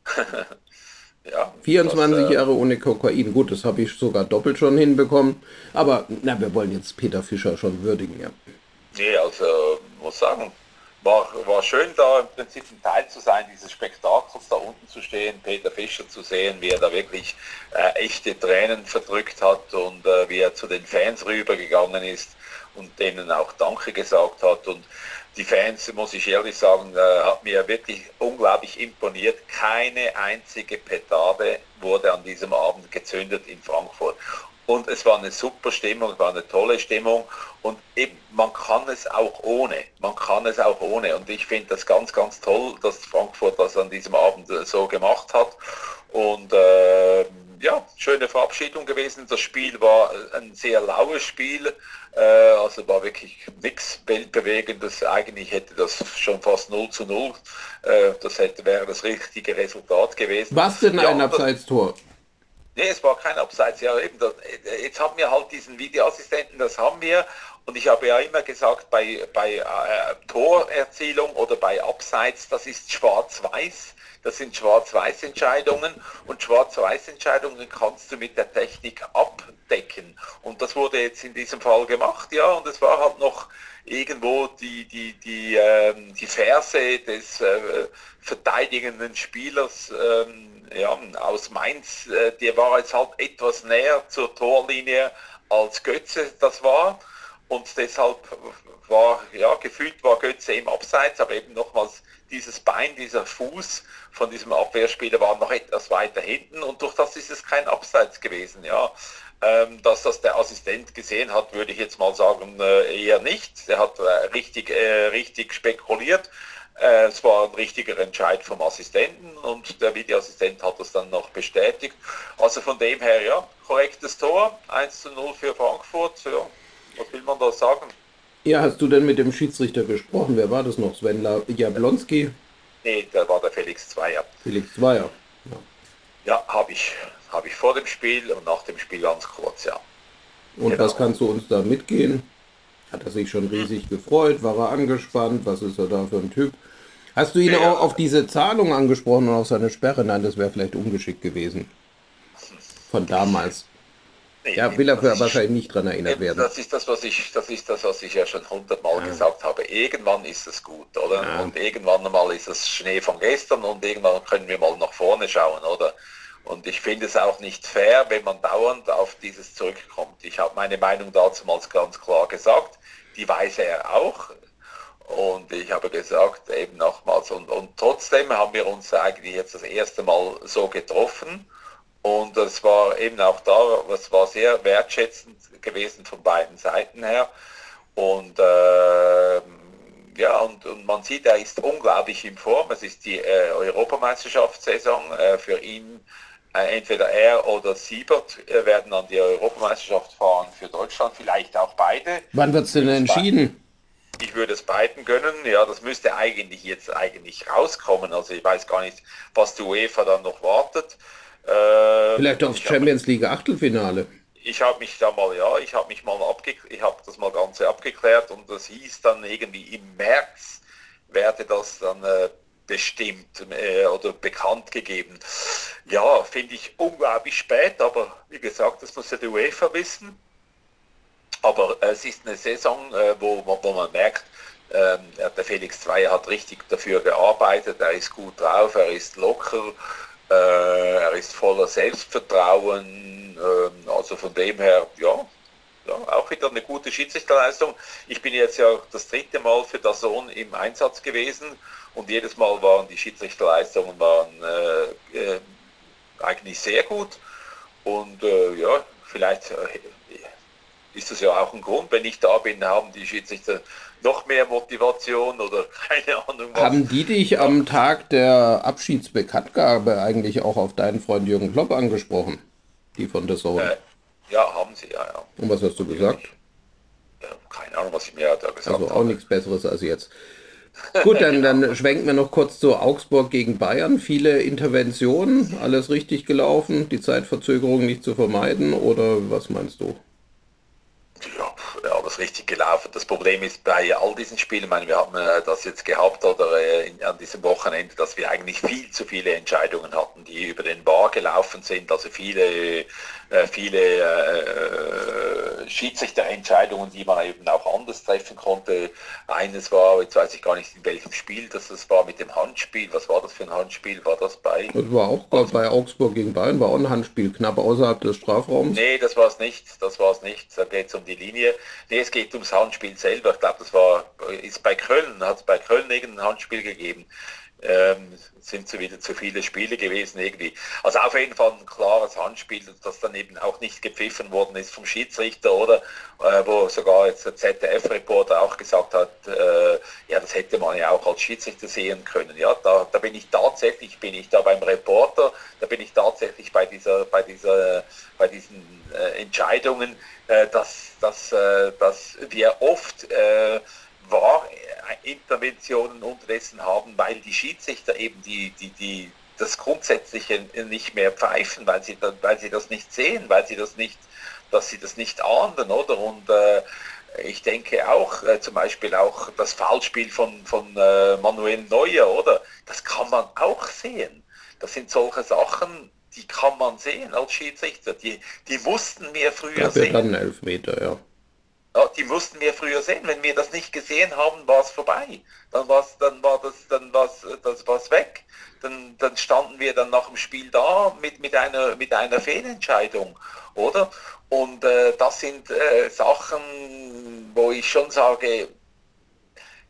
S2: Ja,
S1: vierundzwanzig
S2: das, äh,
S1: Jahre ohne Kokain. Gut, das habe ich sogar doppelt schon hinbekommen. Aber na, wir wollen jetzt Peter Fischer schon würdigen, ja.
S2: Nee, also muss sagen, war, war schön da im Prinzip ein Teil zu sein, dieses Spektakels da unten zu stehen, Peter Fischer zu sehen, wie er da wirklich äh, echte Tränen verdrückt hat und äh, wie er zu den Fans rübergegangen ist und denen auch Danke gesagt hat. Und die Fans, muss ich ehrlich sagen, äh, hat mir wirklich unglaublich imponiert. Keine einzige Petarde wurde an diesem Abend gezündet in Frankfurt. Und es war eine super Stimmung, es war eine tolle Stimmung und eben, man kann es auch ohne, man kann es auch ohne und ich finde das ganz, ganz toll, dass Frankfurt das an diesem Abend so gemacht hat und äh, ja, schöne Verabschiedung gewesen, das Spiel war ein sehr laues Spiel, äh, also war wirklich nichts Weltbewegendes, eigentlich hätte das schon fast null zu null, äh, das hätte, wäre das richtige Resultat gewesen.
S1: Was denn
S2: ja,
S1: ein Abseitstor?
S2: Nee, es war kein Abseits. Ja, eben, das, jetzt haben wir halt diesen Videoassistenten, das haben wir. Und ich habe ja immer gesagt, bei, bei äh, Torerzielung oder bei Abseits, das ist schwarz-weiß. Das sind Schwarz-Weiß-Entscheidungen. Und Schwarz-Weiß-Entscheidungen kannst du mit der Technik abdecken. Und das wurde jetzt in diesem Fall gemacht, ja. Und es war halt noch irgendwo die, die, die, äh, die Ferse des äh, verteidigenden Spielers, äh, ja, aus Mainz, äh, der war jetzt halt etwas näher zur Torlinie als Götze das war und deshalb war, ja, gefühlt war Götze im Abseits, aber eben nochmals dieses Bein, dieser Fuß von diesem Abwehrspieler war noch etwas weiter hinten und durch das ist es kein Abseits gewesen, ja. Ähm, dass das der Assistent gesehen hat, würde ich jetzt mal sagen, äh, eher nicht. Der hat äh, richtig, äh, richtig spekuliert. Äh, es war ein richtiger Entscheid vom Assistenten und der Videoassistent hat das dann noch bestätigt. Also von dem her, ja, korrektes Tor, eins zu null für Frankfurt. Ja, was will man da sagen?
S1: Ja, hast du denn mit dem Schiedsrichter gesprochen? Wer war das noch? Sven Jablonski?
S2: Nee, da war der Felix Zweier.
S1: Felix Zweier. Ja,
S2: Ja, habe ich. Habe ich vor dem Spiel und nach dem Spiel ganz kurz, ja.
S1: und
S2: Genau.
S1: was kannst du uns da mitgehen? Hat er sich schon riesig gefreut? War er angespannt? Was ist er da für ein Typ? Hast du ihn
S2: Ja,
S1: auch auf diese Zahlung angesprochen und auf seine Sperre? Nein, das wäre vielleicht ungeschickt gewesen. Von damals.
S2: nee,
S1: Ja,
S2: nee,
S1: will er
S2: das ist-
S1: wahrscheinlich nicht dran erinnert
S2: Eben,
S1: werden.
S2: Das ist das, was ich, das ist das, was ich ja schon hundertmal gesagt habe. Irgendwann ist es gut, oder?
S1: Ja.
S2: Und irgendwann mal ist es Schnee von gestern und irgendwann können wir mal nach vorne schauen, oder? Und ich finde es auch nicht fair, wenn man dauernd auf dieses zurückkommt. Ich habe meine Meinung dazu mal ganz klar gesagt, die weiß er auch. Und ich habe gesagt, eben nochmals, und, und trotzdem haben wir uns eigentlich jetzt das erste Mal so getroffen. Und es war eben auch da, es war sehr wertschätzend gewesen von beiden Seiten her. Und äh, ja, und, und man sieht, er ist unglaublich in Form. Es ist die äh, Europameisterschaftssaison. Äh, für ihn, äh, entweder er oder Siebert äh, werden an die Europameisterschaft fahren für Deutschland, vielleicht auch beide.
S1: Wann wird es denn entschieden?
S2: Ich würde es beiden gönnen. Ja, das müsste eigentlich jetzt eigentlich rauskommen. Also ich weiß gar nicht, was die UEFA dann noch wartet. Äh,
S1: Vielleicht aufs
S2: ich hab-
S1: Champions League Achtelfinale.
S2: ich habe mich da mal, ja, ich habe mich mal abge ich habe das mal Ganze abgeklärt und das hieß dann irgendwie im März werde das dann äh, bestimmt äh, oder bekannt gegeben. Ja, finde ich unglaublich spät, aber wie gesagt, das muss ja die UEFA wissen. Aber äh, es ist eine Saison, äh, wo, man- wo man merkt, ähm, der Felix Zweier hat richtig dafür gearbeitet, er ist gut drauf, er ist locker, äh, er ist voller Selbstvertrauen, ähm, also von dem her, ja, ja, auch wieder eine gute Schiedsrichterleistung. Ich bin jetzt ja das dritte Mal für DAZN im Einsatz gewesen und jedes Mal waren die Schiedsrichterleistungen waren, äh, äh, eigentlich sehr gut und äh, ja, vielleicht äh, ist das ja auch ein Grund, wenn ich da bin, haben die Schiedsrichter noch mehr Motivation oder keine Ahnung was.
S1: Haben die dich am Tag der Abschiedsbekanntgabe eigentlich auch auf deinen Freund Jürgen Klopp angesprochen? Die von der Zone.
S2: Äh, ja, haben sie, ja, ja.
S1: Und was hast du gesagt?
S2: Ja, keine Ahnung, was ich mir da gesagt
S1: Also auch
S2: habe.
S1: nichts Besseres als jetzt. Gut, dann, dann schwenken wir noch kurz zu Augsburg gegen Bayern. Viele Interventionen, alles richtig gelaufen, die Zeitverzögerung nicht zu vermeiden, oder was meinst du?
S2: Ja, ja, alles richtig gelaufen. Das Problem ist bei all diesen Spielen, ich meine, wir haben äh, das jetzt gehabt oder äh, in, an diesem Wochenende, dass wir eigentlich viel zu viele Entscheidungen hatten, die über den V A R gelaufen sind. Also viele, äh, viele äh, Schiedsrichterentscheidungen, die man eben auch anders treffen konnte. Eines war, jetzt weiß ich gar nicht in welchem Spiel das, das war mit dem Handspiel. Was war das für ein Handspiel? War das bei?
S1: Das war auch bei Augsburg gegen Bayern, war auch ein Handspiel knapp außerhalb des Strafraums.
S2: Nee, das war es nicht. Das war es nicht. Da geht es um die Linie. Nee, es geht ums Handspiel selber. Ich glaube, das war, ist bei Köln, hat es bei Köln irgendein Handspiel gegeben. Ähm, sind so wieder zu viele Spiele gewesen irgendwie. Also auf jeden Fall ein klares Handspiel, das dann eben auch nicht gepfiffen worden ist vom Schiedsrichter, oder äh, wo sogar jetzt der Z D F-Reporter auch gesagt hat, äh, ja, das hätte man ja auch als Schiedsrichter sehen können. Ja, da, da bin ich tatsächlich, bin ich da beim Reporter, da bin ich tatsächlich bei dieser, bei dieser, bei diesen äh, Entscheidungen, äh, dass, dass, äh, dass wir oft äh, war Interventionen unterdessen haben, weil die Schiedsrichter eben die, die, die, das Grundsätzliche nicht mehr pfeifen, weil sie, weil sie das nicht sehen, weil sie das nicht, dass sie das nicht ahnden, oder? Und äh, ich denke auch, äh, zum Beispiel auch das Foulspiel von, von äh, Manuel Neuer, oder? Das kann man auch sehen. Das sind solche Sachen, die kann man sehen als Schiedsrichter. Die, die mussten wir früher
S1: Gab ja
S2: sehen.
S1: dann einen Elfmeter, ja.
S2: Ja, die mussten wir früher sehen. Wenn wir das nicht gesehen haben, war es vorbei. Dann war's, dann war das, dann war's, das war's weg. Dann, dann standen wir dann nach dem Spiel da mit, mit einer, mit einer Fehlentscheidung, oder? Und äh, das sind äh, Sachen, wo ich schon sage,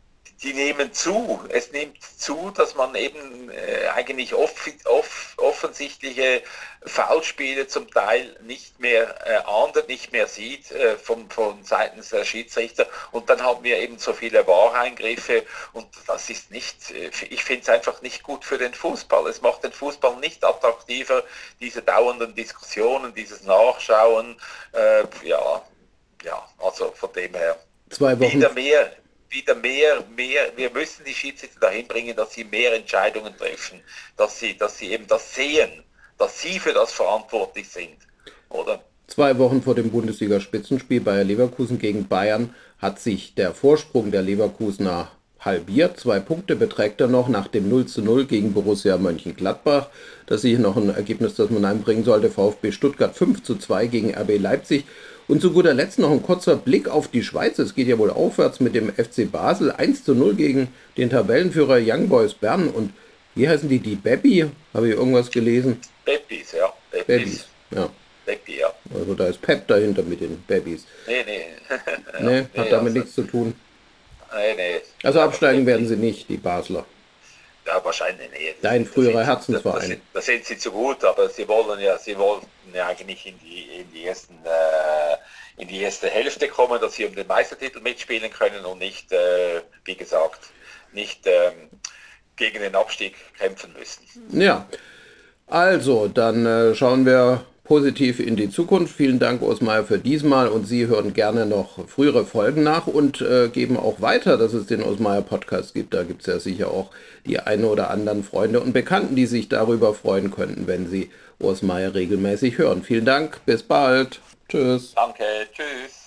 S2: die nehmen zu. Es nimmt zu, dass man eben äh, eigentlich off off offensichtliche Foulspiele zum Teil nicht mehr äh, ahndet, nicht mehr sieht äh, von, von seitens der Schiedsrichter. Und dann haben wir eben so viele Wahreingriffe und das ist nicht, äh, ich finde es einfach nicht gut für den Fußball. Es macht den Fußball nicht attraktiver, diese dauernden Diskussionen, dieses Nachschauen. Äh, ja, ja, also von dem her
S1: Zwei Wochen.
S2: wieder mehr. wieder mehr, mehr, wir müssen die Schiedsrichter dahin bringen, dass sie mehr Entscheidungen treffen, dass sie, dass sie eben das sehen, dass sie für das verantwortlich sind, oder?
S1: Zwei Wochen vor dem Bundesliga-Spitzenspiel Bayer Leverkusen gegen Bayern hat sich der Vorsprung der Leverkusener halbiert. Zwei Punkte beträgt er noch nach dem null zu null gegen Borussia Mönchengladbach. Das ist hier noch ein Ergebnis, das man einbringen sollte. VfB Stuttgart fünf zu zwei gegen R B Leipzig. Und zu guter Letzt noch ein kurzer Blick auf die Schweiz. Es geht ja wohl aufwärts mit dem F C Basel. eins zu null gegen den Tabellenführer Young Boys Bern. Und wie heißen die? Die Beppi? Habe ich irgendwas gelesen?
S2: Beppis, ja.
S1: Beppis, ja.
S2: Beppi, ja.
S1: Also da ist Pep dahinter mit den Beppis.
S2: Nee, nee.
S1: Nee, hat
S2: nee,
S1: damit
S2: also,
S1: nichts zu tun.
S2: Nee, nee.
S1: Also absteigen werden sie nicht, die Basler.
S2: Ja, wahrscheinlich nicht.
S1: Dein früherer
S2: das
S1: Herzensverein.
S2: sind, das, sind sie zu gut, aber sie wollen ja, sie wollten ja eigentlich in die, in die ersten, äh, in die erste Hälfte kommen, dass sie um den Meistertitel mitspielen können und nicht, äh, wie gesagt, nicht ähm, gegen den Abstieg kämpfen müssen.
S1: Ja, also dann äh, schauen wir positiv in die Zukunft. Vielen Dank, Osmar, für diesmal und Sie hören gerne noch frühere Folgen nach und äh, geben auch weiter, dass es den Osmar Podcast gibt. Da gibt es ja sicher auch die eine oder anderen Freunde und Bekannten, die sich darüber freuen könnten, wenn sie Osmar regelmäßig hören. Vielen Dank, bis bald. Tschüss.
S2: Danke, tschüss.